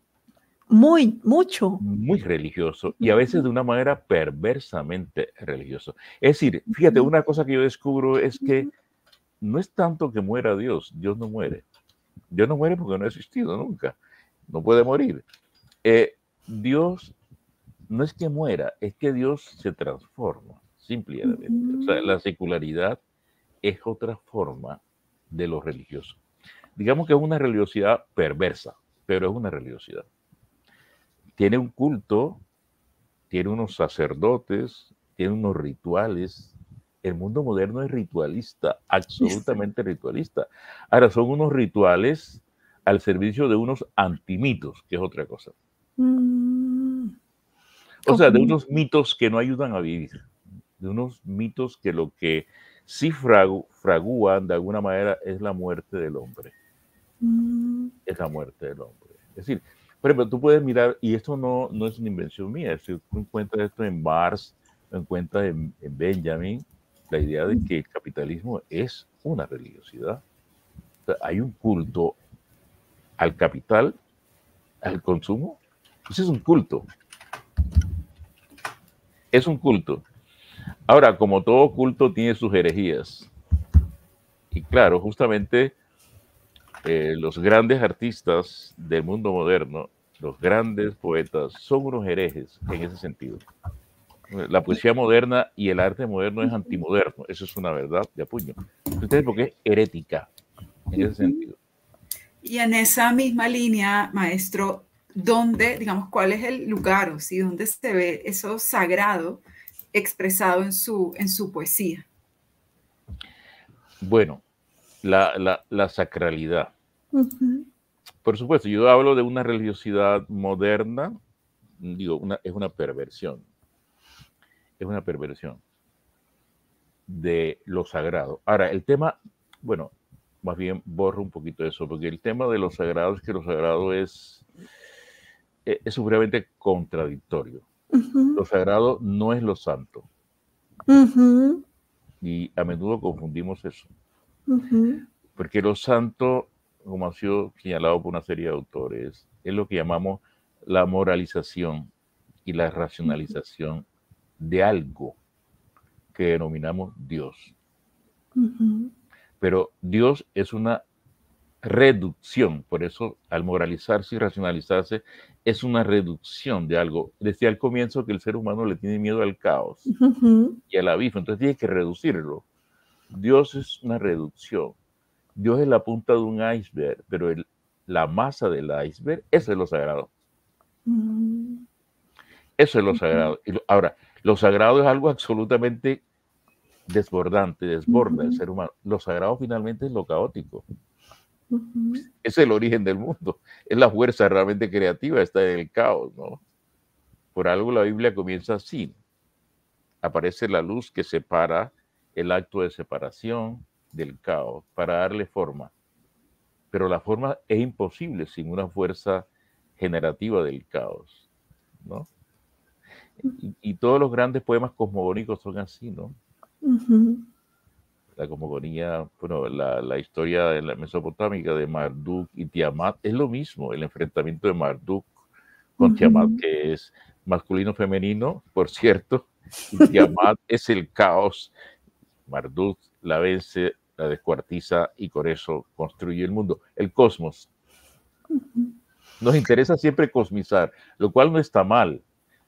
Muy, mucho. Muy religioso y a veces de una manera perversamente religioso. Es decir, fíjate, una cosa que yo descubro es que no es tanto que muera Dios, Dios no muere. Dios no muere porque no ha existido nunca, no puede morir. Eh, Dios no es que muera, es que Dios se transforma, simplemente. O sea, la secularidad es otra forma de lo religioso. Digamos que es una religiosidad perversa, pero es una religiosidad. Tiene un culto, tiene unos sacerdotes, tiene unos rituales. El mundo moderno es ritualista, absolutamente ritualista. Ahora, son unos rituales al servicio de unos antimitos, que es otra cosa. Mm. O sea, de unos mitos que no ayudan a vivir, de unos mitos que lo que sí fragu, fragúan de alguna manera es la muerte del hombre. Mm. Es la muerte del hombre. Es decir, por ejemplo, tú puedes mirar, y esto no, no es una invención mía, si tú encuentras esto en Marx, lo encuentras en, en Benjamin, la idea de que el capitalismo es una religiosidad. O sea, hay un culto al capital, al consumo. Ese es un culto. Es un culto. Ahora, como todo culto tiene sus herejías. Y claro, justamente eh, los grandes artistas del mundo moderno, los grandes poetas, son unos herejes en ese sentido. La poesía moderna y el arte moderno es antimoderno. Eso es una verdad de apuño. Entonces, porque es herética en ese sentido. Y en esa misma línea, maestro, ¿dónde, digamos, cuál es el lugar o si dónde se ve eso sagrado expresado en su, en su poesía? Bueno, la, la, la sacralidad. Uh-huh. Por supuesto, yo hablo de una religiosidad moderna, digo, una, es una perversión. Es una perversión de lo sagrado. Ahora, el tema, bueno, más bien borro un poquito eso, porque el tema de lo sagrado es que lo sagrado es, es supremamente contradictorio. Uh-huh. Lo sagrado no es lo santo. Uh-huh. Y a menudo confundimos eso. Uh-huh. Porque lo santo, como ha sido señalado por una serie de autores, es lo que llamamos la moralización y la racionalización de algo que denominamos Dios. Uh-huh. Pero Dios es una reducción, por eso al moralizarse y racionalizarse es una reducción de algo. Decía al comienzo que el ser humano le tiene miedo al caos uh-huh. y al abismo, entonces tiene que reducirlo. Dios es una reducción. Dios es la punta de un iceberg, pero el, la masa del iceberg, eso es lo sagrado. Uh-huh. Eso es lo sagrado. Y lo, ahora, lo sagrado es algo absolutamente desbordante, desborda uh-huh. el ser humano. Lo sagrado finalmente es lo caótico. Uh-huh. Es el origen del mundo. Es la fuerza realmente creativa, está en el caos, ¿no? Por algo la Biblia comienza así. Aparece la luz que separa el acto de separación del caos para darle forma. Pero la forma es imposible sin una fuerza generativa del caos, ¿no? Y, y todos los grandes poemas cosmogónicos son así, ¿no? Uh-huh. La cosmogonía, bueno, la, la historia de la mesopotámica de Marduk y Tiamat es lo mismo, el enfrentamiento de Marduk con uh-huh. Tiamat, que es masculino-femenino, por cierto, y Tiamat es el caos. Marduk la vence, la descuartiza y con eso construye el mundo, el cosmos. Uh-huh. Nos interesa siempre cosmizar, lo cual no está mal.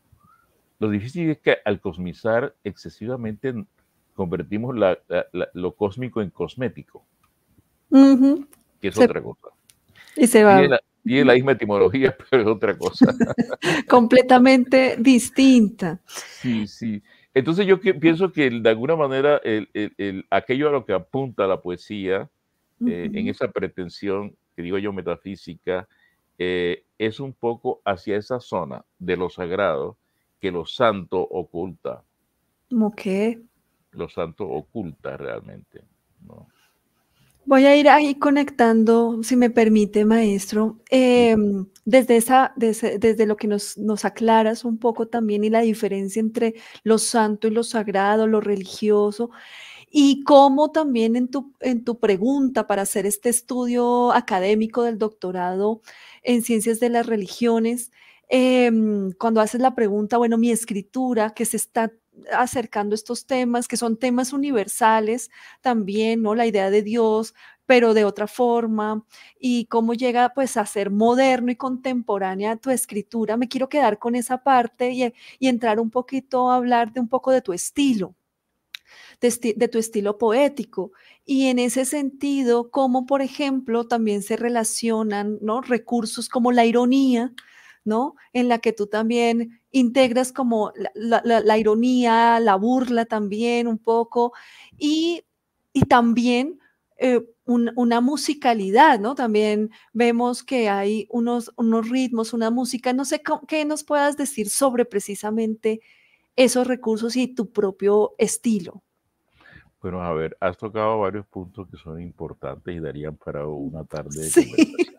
Lo difícil es que al cosmizar excesivamente convertimos la, la, la, lo cósmico en cosmético, Uh-huh. que es Se, otra cosa. y se Tiene va. la, tiene la misma etimología, pero es otra cosa. Completamente distinta. Sí, sí. Entonces yo que, pienso que de alguna manera el, el, el, aquello a lo que apunta la poesía, eh, uh-huh. en esa pretensión, que digo yo metafísica, eh, es un poco hacia esa zona de lo sagrado que lo santo oculta. ¿Cómo qué? Lo santo oculta realmente, ¿no? Voy a ir ahí conectando, si me permite, maestro, eh, desde, esa, desde, desde lo que nos, nos aclaras un poco también y la diferencia entre lo santo y lo sagrado, lo religioso, y cómo también en tu, en tu pregunta para hacer este estudio académico del doctorado en ciencias de las religiones, eh, cuando haces la pregunta, bueno, mi escritura que se está acercando a estos temas, que son temas universales también, ¿no? La idea de Dios, pero de otra forma, y cómo llega pues a ser moderno y contemporánea tu escritura. Me quiero quedar con esa parte y, y entrar un poquito a hablar de un poco de tu estilo. De, esti de tu estilo poético, y en ese sentido, cómo por ejemplo también se relacionan, ¿no? Recursos como la ironía, ¿no? En la que tú también integras como la, la, la ironía, la burla también un poco, y, y también eh, un, una musicalidad, ¿no? También vemos que hay unos, unos ritmos, una música, no sé qué nos puedas decir sobre precisamente esos recursos y tu propio estilo. Bueno, a ver, has tocado varios puntos que son importantes y darían para una tarde de sí, conversación.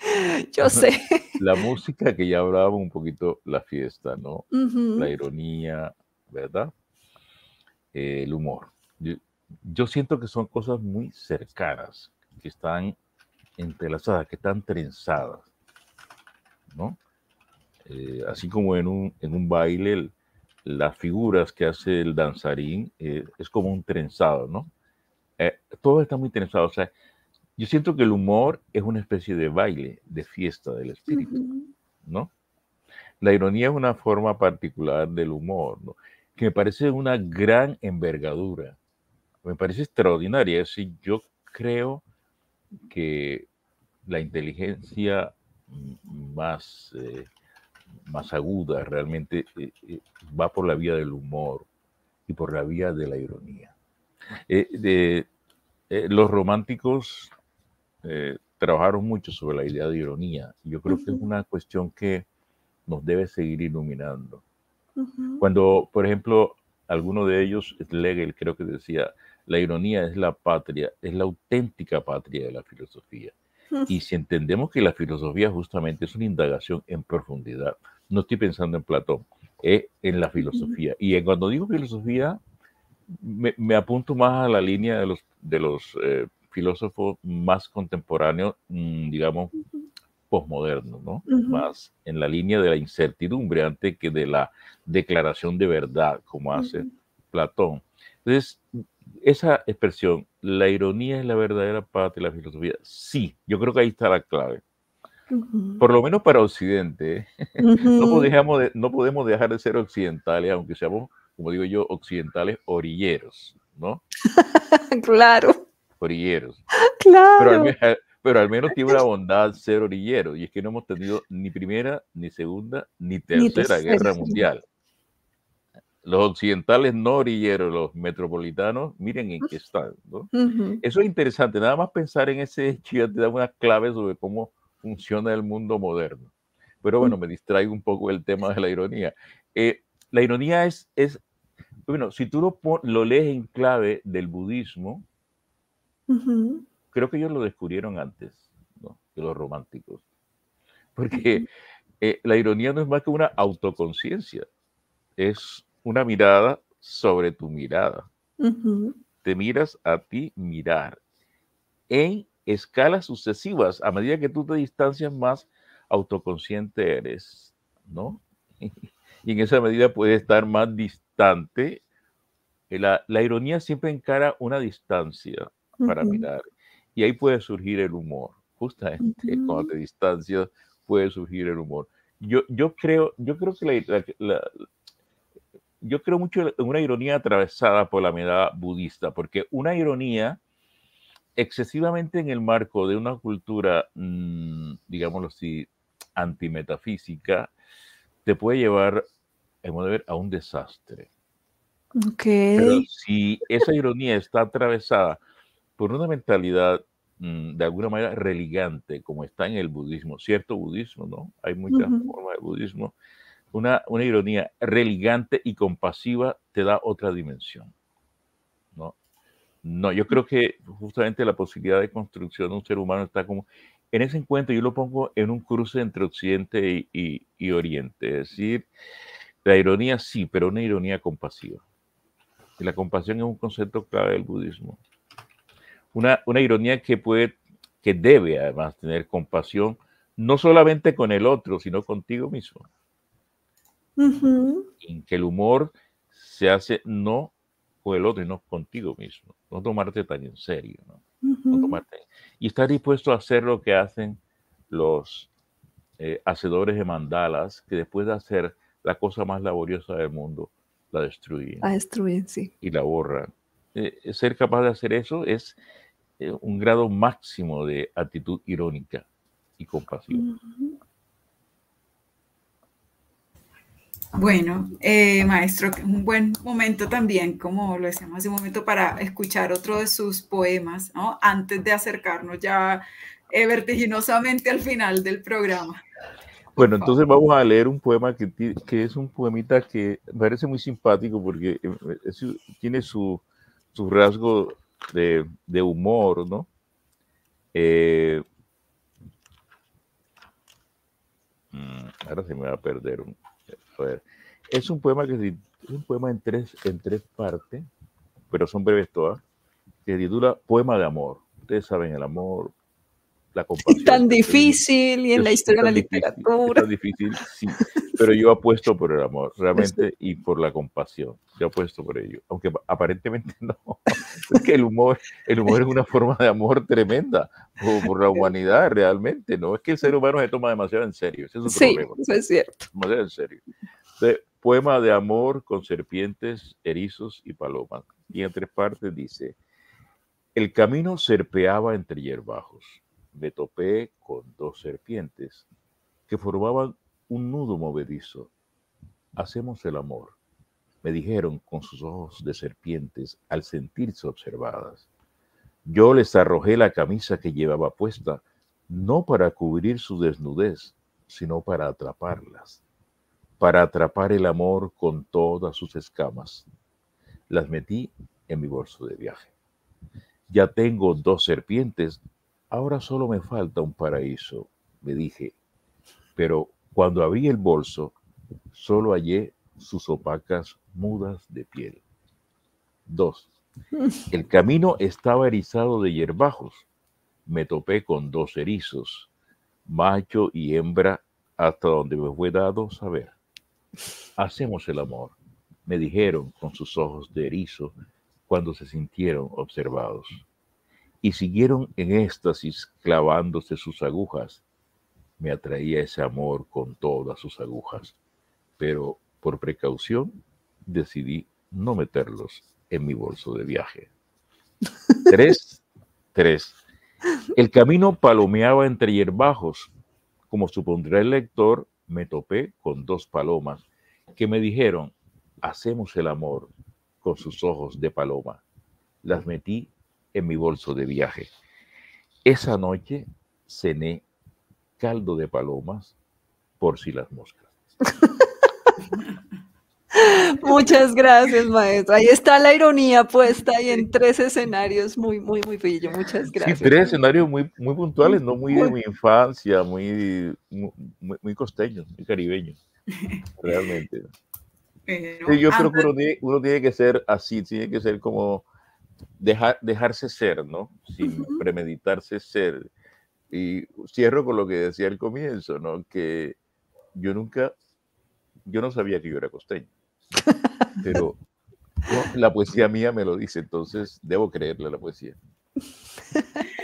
Yo sé. La música, que ya hablábamos un poquito, la fiesta, ¿no? Uh-huh. La ironía, ¿verdad? Eh, el humor. Yo, yo siento que son cosas muy cercanas, que están entrelazadas, que están trenzadas, ¿no? Eh, así como en un, en un baile, el, las figuras que hace el danzarín eh, es como un trenzado, ¿no? Eh, todo está muy trenzado. O sea, yo siento que el humor es una especie de baile, de fiesta del espíritu, uh-huh. ¿no? La ironía es una forma particular del humor, ¿no? Que me parece una gran envergadura, me parece extraordinaria. Es decir, yo creo que la inteligencia más, eh, más aguda realmente eh, eh, va por la vía del humor y por la vía de la ironía. Eh, de, eh, los románticos eh, trabajaron mucho sobre la idea de ironía. Yo creo uh-huh. que es una cuestión que nos debe seguir iluminando. Uh-huh. Cuando, por ejemplo, alguno de ellos, Schlegel, creo que decía, la ironía es la patria, es la auténtica patria de la filosofía. Uh-huh. Y si entendemos que la filosofía justamente es una indagación en profundidad, no estoy pensando en Platón, es en la filosofía. Uh-huh. Y cuando digo filosofía, me, me apunto más a la línea de los, de los eh, filósofos más contemporáneos, mmm, digamos, uh-huh. posmodernos, ¿no? Uh-huh. Más en la línea de la incertidumbre antes que de la declaración de verdad, como hace uh-huh. Platón. Entonces, esa expresión, la ironía es la verdadera parte de la filosofía, sí, yo creo que ahí está la clave. Uh-huh. Por lo menos para Occidente, uh-huh. no, podemos de, no podemos dejar de ser occidentales, aunque seamos, como digo yo, occidentales orilleros, ¿no? Claro. Orilleros. Claro. Pero al, menos, pero al menos tiene una bondad ser orillero, y es que no hemos tenido ni primera, ni segunda, ni tercera, ni tercera guerra mundial. Los occidentales no orilleros, los metropolitanos, miren en qué están, ¿no? Uh-huh. Eso es interesante, nada más pensar en ese hecho ya te da una clave sobre cómo funciona el mundo moderno. Pero bueno, me distraigo un poco del tema de la ironía. Eh, la ironía es, es, bueno, si tú lo, lo lees en clave del budismo, uh-huh. creo que ellos lo descubrieron antes, ¿no? Que los románticos. Porque eh, la ironía no es más que una autoconciencia, es una mirada sobre tu mirada. Uh-huh. Te miras a ti mirar en escalas sucesivas. A medida que tú te distancias más, autoconsciente eres, ¿no? Y en esa medida puedes estar más distante. La, la ironía siempre encara una distancia para uh-huh. mirar. Y ahí puede surgir el humor. Justamente uh-huh. cuando te distancias, puede surgir el humor. Yo, yo creo, yo creo que la, la, la, yo creo mucho en una ironía atravesada por la mirada budista, porque una ironía excesivamente en el marco de una cultura, mmm, digámoslo así, antimetafísica, te puede llevar, en modo de ver, a un desastre. Okay. Pero si esa ironía está atravesada por una mentalidad mmm, de alguna manera religante, como está en el budismo, cierto budismo, ¿no? Hay muchas uh-huh. formas de budismo. Una, una ironía religante y compasiva te da otra dimensión, ¿no? No, yo creo que justamente la posibilidad de construcción de un ser humano está como, en ese encuentro yo lo pongo en un cruce entre Occidente y, y, y Oriente, es decir, la ironía sí, pero una ironía compasiva. Y la compasión es un concepto clave del budismo. Una, una ironía que puede, que debe además tener compasión, no solamente con el otro, sino contigo mismo. Uh-huh. En que el humor se hace no con el otro, sino contigo mismo. No tomarte tan en serio, ¿no? Uh-huh. No tomarte, y estar dispuesto a hacer lo que hacen los eh, hacedores de mandalas, que después de hacer la cosa más laboriosa del mundo, la destruyen. La destruyen, sí. Y la borran. Eh, ser capaz de hacer eso es eh, un grado máximo de actitud irónica y compasiva. Uh-huh. Bueno, eh, maestro, un buen momento también, como lo decíamos hace un momento, para escuchar otro de sus poemas, ¿no? Antes de acercarnos ya eh, vertiginosamente al final del programa. Bueno, entonces vamos a leer un poema que, que es un poemita que me parece muy simpático porque es, tiene su, su rasgo de, de humor, ¿no? Eh, ahora se me va a perder un... A ver, es un poema que es un poema en tres, en tres partes, pero son breves todas, que se titula Poema de Amor. Ustedes saben, el amor, la compasión. Tan difícil y en la historia de la difícil, literatura. Es tan difícil, sí, pero yo apuesto por el amor, realmente, y por la compasión. Yo apuesto por ello, aunque aparentemente no. Es que el humor, el humor es una forma de amor tremenda por, por la humanidad, realmente. No es que el ser humano se toma demasiado en serio. Ese es un sí, problema. Eso es cierto. Demasiado en serio. Entonces, poema de amor con serpientes, erizos y palomas. Y en tres partes dice: el camino serpeaba entre hierbajos. Me topé con dos serpientes que formaban un nudo movedizo. Hacemos el amor, me dijeron con sus ojos de serpientes al sentirse observadas. Yo les arrojé la camisa que llevaba puesta, no para cubrir su desnudez, sino para atraparlas, para atrapar el amor con todas sus escamas. Las metí en mi bolso de viaje. Ya tengo dos serpientes, ahora solo me falta un paraíso, me dije. Pero cuando abrí el bolso, solo hallé sus opacas mudas de piel. Dos. El camino estaba erizado de hierbajos. Me topé con dos erizos, macho y hembra, hasta donde me fue dado saber. Hacemos el amor, me dijeron con sus ojos de erizo cuando se sintieron observados. Y siguieron en éxtasis clavándose sus agujas. Me atraía ese amor con todas sus agujas, pero por precaución decidí no meterlos en mi bolso de viaje. Tres, tres. El camino palomeaba entre hierbajos. Como supondrá el lector, me topé con dos palomas que me dijeron, hacemos el amor con sus ojos de paloma. Las metí en mi bolso de viaje. Esa noche cené caldo de palomas por si las moscas. Muchas gracias, maestra. Ahí está la ironía puesta ahí en tres escenarios muy, muy, muy bello. Muchas gracias. Sí, tres escenarios muy, muy puntuales, no muy de mi infancia, muy, muy, muy costeños, muy caribeños, realmente. Pero, sí, yo antes... creo que uno tiene, uno tiene que ser así, tiene que ser como dejar, dejarse ser, ¿no? Sin uh-huh. premeditarse ser. Y cierro con lo que decía al comienzo, ¿no? Que yo nunca, yo no sabía que yo era costeño, pero no, la poesía mía me lo dice, entonces debo creerle a la poesía.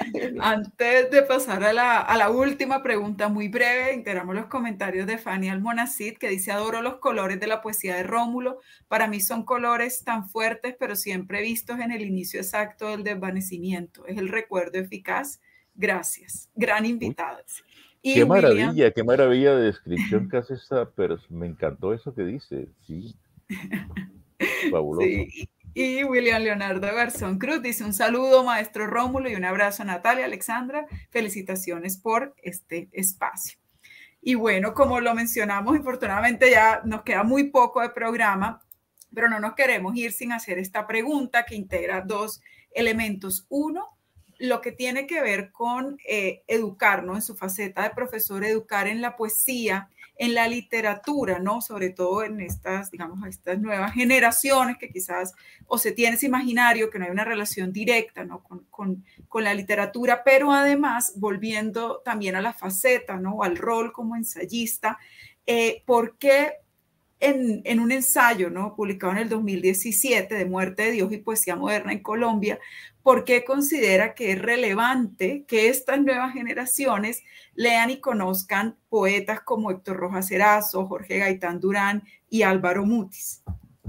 Antes de pasar a la, a la última pregunta, muy breve, integramos los comentarios de Fanny Almonacid, que dice: adoro los colores de la poesía de Rómulo. Para mí son colores tan fuertes, pero siempre vistos en el inicio exacto del desvanecimiento. Es el recuerdo eficaz. Gracias. Gran invitado. Y qué William... maravilla, qué maravilla de descripción que hace esta, pero me encantó eso que dice. Sí. Fabuloso. Sí. Y William Leonardo Garzón Cruz dice: un saludo, maestro Rómulo, y un abrazo a Natalia, Alexandra. Felicitaciones por este espacio. Y bueno, como lo mencionamos, infortunadamente ya nos queda muy poco de programa, pero no nos queremos ir sin hacer esta pregunta que integra dos elementos. Uno, lo que tiene que ver con eh, educar, ¿no? En su faceta de profesor, educar en la poesía, en la literatura, ¿no? Sobre todo en estas, digamos, estas nuevas generaciones que quizás, o se tiene ese imaginario que no hay una relación directa, ¿no? Con, con, con la literatura, pero además volviendo también a la faceta, ¿no? Al rol como ensayista. Eh, ¿Por qué en, en un ensayo, ¿no? Publicado en el dos mil diecisiete, de Muerte de Dios y Poesía Moderna en Colombia, ¿por qué considera que es relevante que estas nuevas generaciones lean y conozcan poetas como Héctor Rojas Erazo, Jorge Gaitán Durán y Álvaro Mutis?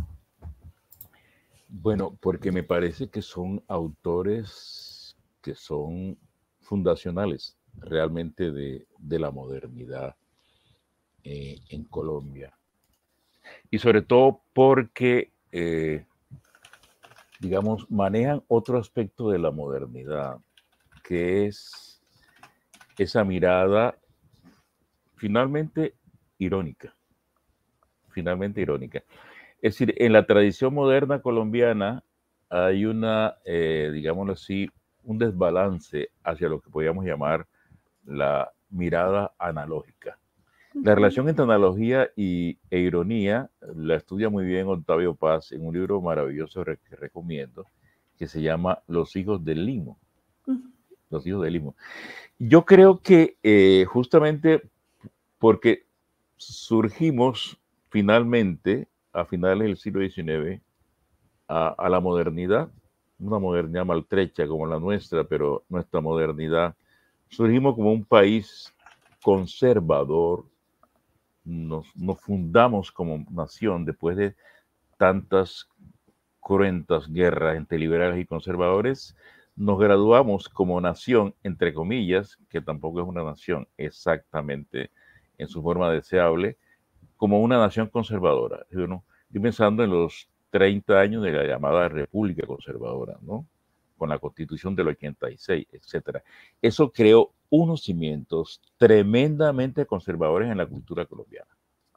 Bueno, porque me parece que son autores que son fundacionales realmente de, de la modernidad eh, en Colombia. Y sobre todo porque, eh, digamos, manejan otro aspecto de la modernidad, que es esa mirada finalmente irónica, finalmente irónica. Es decir, en la tradición moderna colombiana hay una, eh, digámoslo así, un desbalance hacia lo que podríamos llamar la mirada analógica. La relación entre analogía y, e ironía la estudia muy bien Octavio Paz en un libro maravilloso que recomiendo, que se llama Los hijos del limo. Los hijos del limo. Yo creo que eh, justamente porque surgimos finalmente a finales del siglo diecinueve a, a la modernidad, una modernidad maltrecha como la nuestra, pero nuestra modernidad, surgimos como un país conservador. Nos, nos fundamos como nación después de tantas cruentas guerras entre liberales y conservadores. Nos graduamos como nación, entre comillas, que tampoco es una nación exactamente en su forma deseable, como una nación conservadora. Yo, ¿no? Estoy pensando en los treinta años de la llamada República Conservadora, ¿no? Con la Constitución del ochenta y seis, etcétera. Eso creó unos cimientos tremendamente conservadores en la cultura colombiana.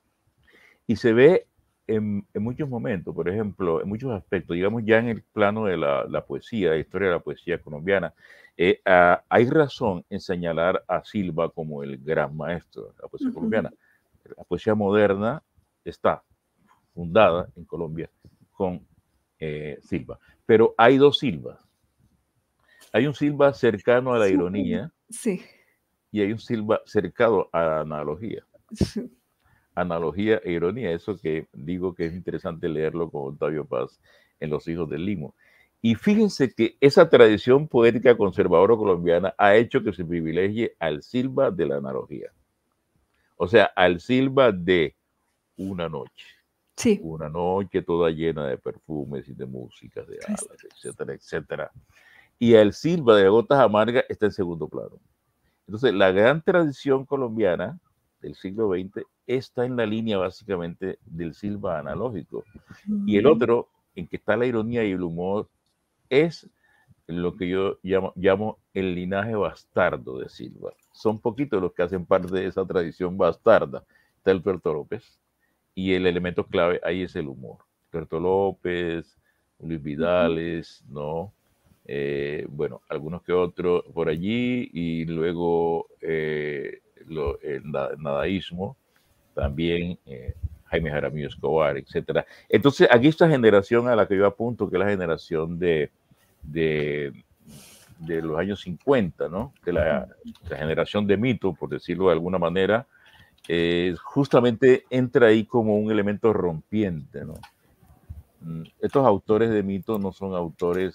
Y se ve en, en muchos momentos, por ejemplo, en muchos aspectos, digamos ya en el plano de la, la poesía, la historia de la poesía colombiana, eh, uh, hay razón en señalar a Silva como el gran maestro de la poesía uh-huh. colombiana. La poesía moderna está fundada en Colombia con eh, Silva, pero hay dos Silvas. Hay un Silva cercano a la sí. ironía sí. y hay un Silva cercano a la analogía. Sí. Analogía e ironía, eso que digo que es interesante leerlo con Octavio Paz en Los hijos del limo. Y fíjense que esa tradición poética conservadora colombiana ha hecho que se privilegie al Silva de la analogía. O sea, al Silva de Una noche. Sí. Una noche toda llena de perfumes y de músicas, de alas, etcétera, etcétera. Y el Silva de Gotas Amargas está en segundo plano. Entonces, la gran tradición colombiana del siglo veinte está en la línea básicamente del Silva analógico. Mm. Y el otro, en que está la ironía y el humor, es lo que yo llamo, llamo el linaje bastardo de Silva. Son poquitos los que hacen parte de esa tradición bastarda. Está el Puerto López, y el elemento clave ahí es el humor. Puerto López, Luis Vidales, ¿no? Eh, bueno, algunos que otros por allí, y luego eh, lo, el nadaísmo, también eh, Jaime Jaramillo Escobar, etcétera. Entonces, aquí esta generación a la que yo apunto, que es la generación de, de, de los años cincuenta, ¿no? De la, la generación de mito, por decirlo de alguna manera, eh, justamente entra ahí como un elemento rompiente, ¿no? Estos autores de mito no son autores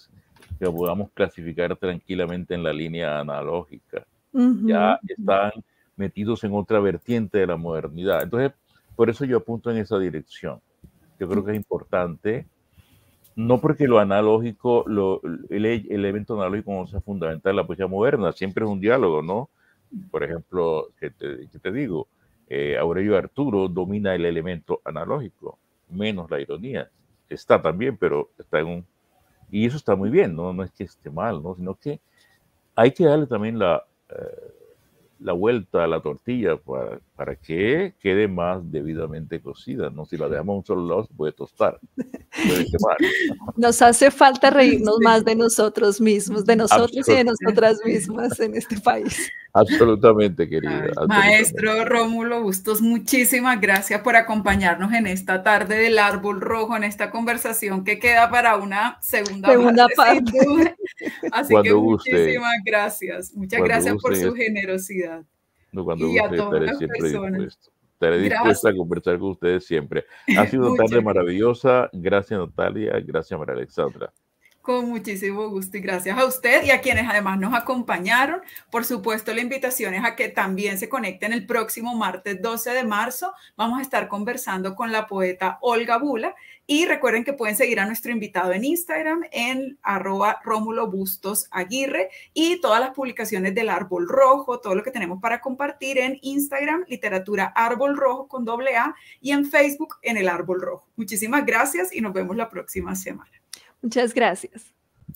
que podamos clasificar tranquilamente en la línea analógica. Ujú. Ya están metidos en otra vertiente de la modernidad. Entonces, por eso yo apunto en esa dirección. Yo creo que es importante, no porque lo analógico, lo, el, el evento analógico no sea fundamental en la poesía moderna, siempre es un diálogo, ¿no? Por ejemplo, ¿qué te, qué te digo? Eh, Aurelio Arturo domina el elemento analógico, menos la ironía. Está también, pero está en un... Y eso está muy bien, ¿no? No es que esté mal, ¿no? Sino que hay que darle también la, eh, la vuelta a la tortilla para, para que quede más debidamente cocida, ¿no? Si la dejamos a un solo lado, se puede tostar, puede quemar. Nos hace falta reírnos más de nosotros mismos, de nosotros y de nosotras mismas en este país. Absolutamente, querida. Ay, absolutamente. Maestro Rómulo Bustos, muchísimas gracias por acompañarnos en esta tarde del Árbol Rojo, en esta conversación que queda para una segunda, Segunda parte. parte. Sin duda. Así Cuando que guste. muchísimas gracias. Muchas Cuando gracias por guste. su generosidad. No, cuando Y a guste, todas estaré las siempre personas. dispuesto. Estaré dispuesta Gracias. a conversar con ustedes siempre. Ha sido una Muchas tarde gracias. maravillosa. Gracias, Natalia. Gracias, María Alexandra. Con muchísimo gusto y gracias a usted y a quienes además nos acompañaron. Por supuesto, la invitación es a que también se conecten el próximo martes doce de marzo. Vamos a estar conversando con la poeta Olga Bula y recuerden que pueden seguir a nuestro invitado en Instagram en arroba Rómulo Bustos Aguirre y todas las publicaciones del Árbol Rojo, todo lo que tenemos para compartir en Instagram, Literatura Árbol Rojo con doble A y en Facebook en el Árbol Rojo. Muchísimas gracias y nos vemos la próxima semana. Muchas gracias.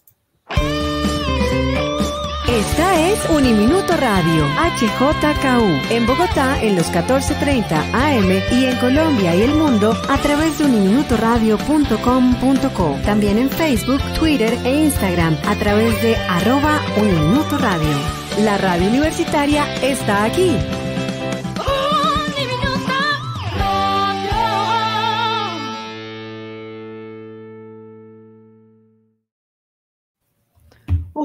Esta es Uniminuto Radio, H J K U, en Bogotá en los catorce treinta A M y en Colombia y el mundo a través de uniminuto radio punto com punto co. También en Facebook, Twitter e Instagram a través de arroba Uniminuto Radio. La radio universitaria está aquí.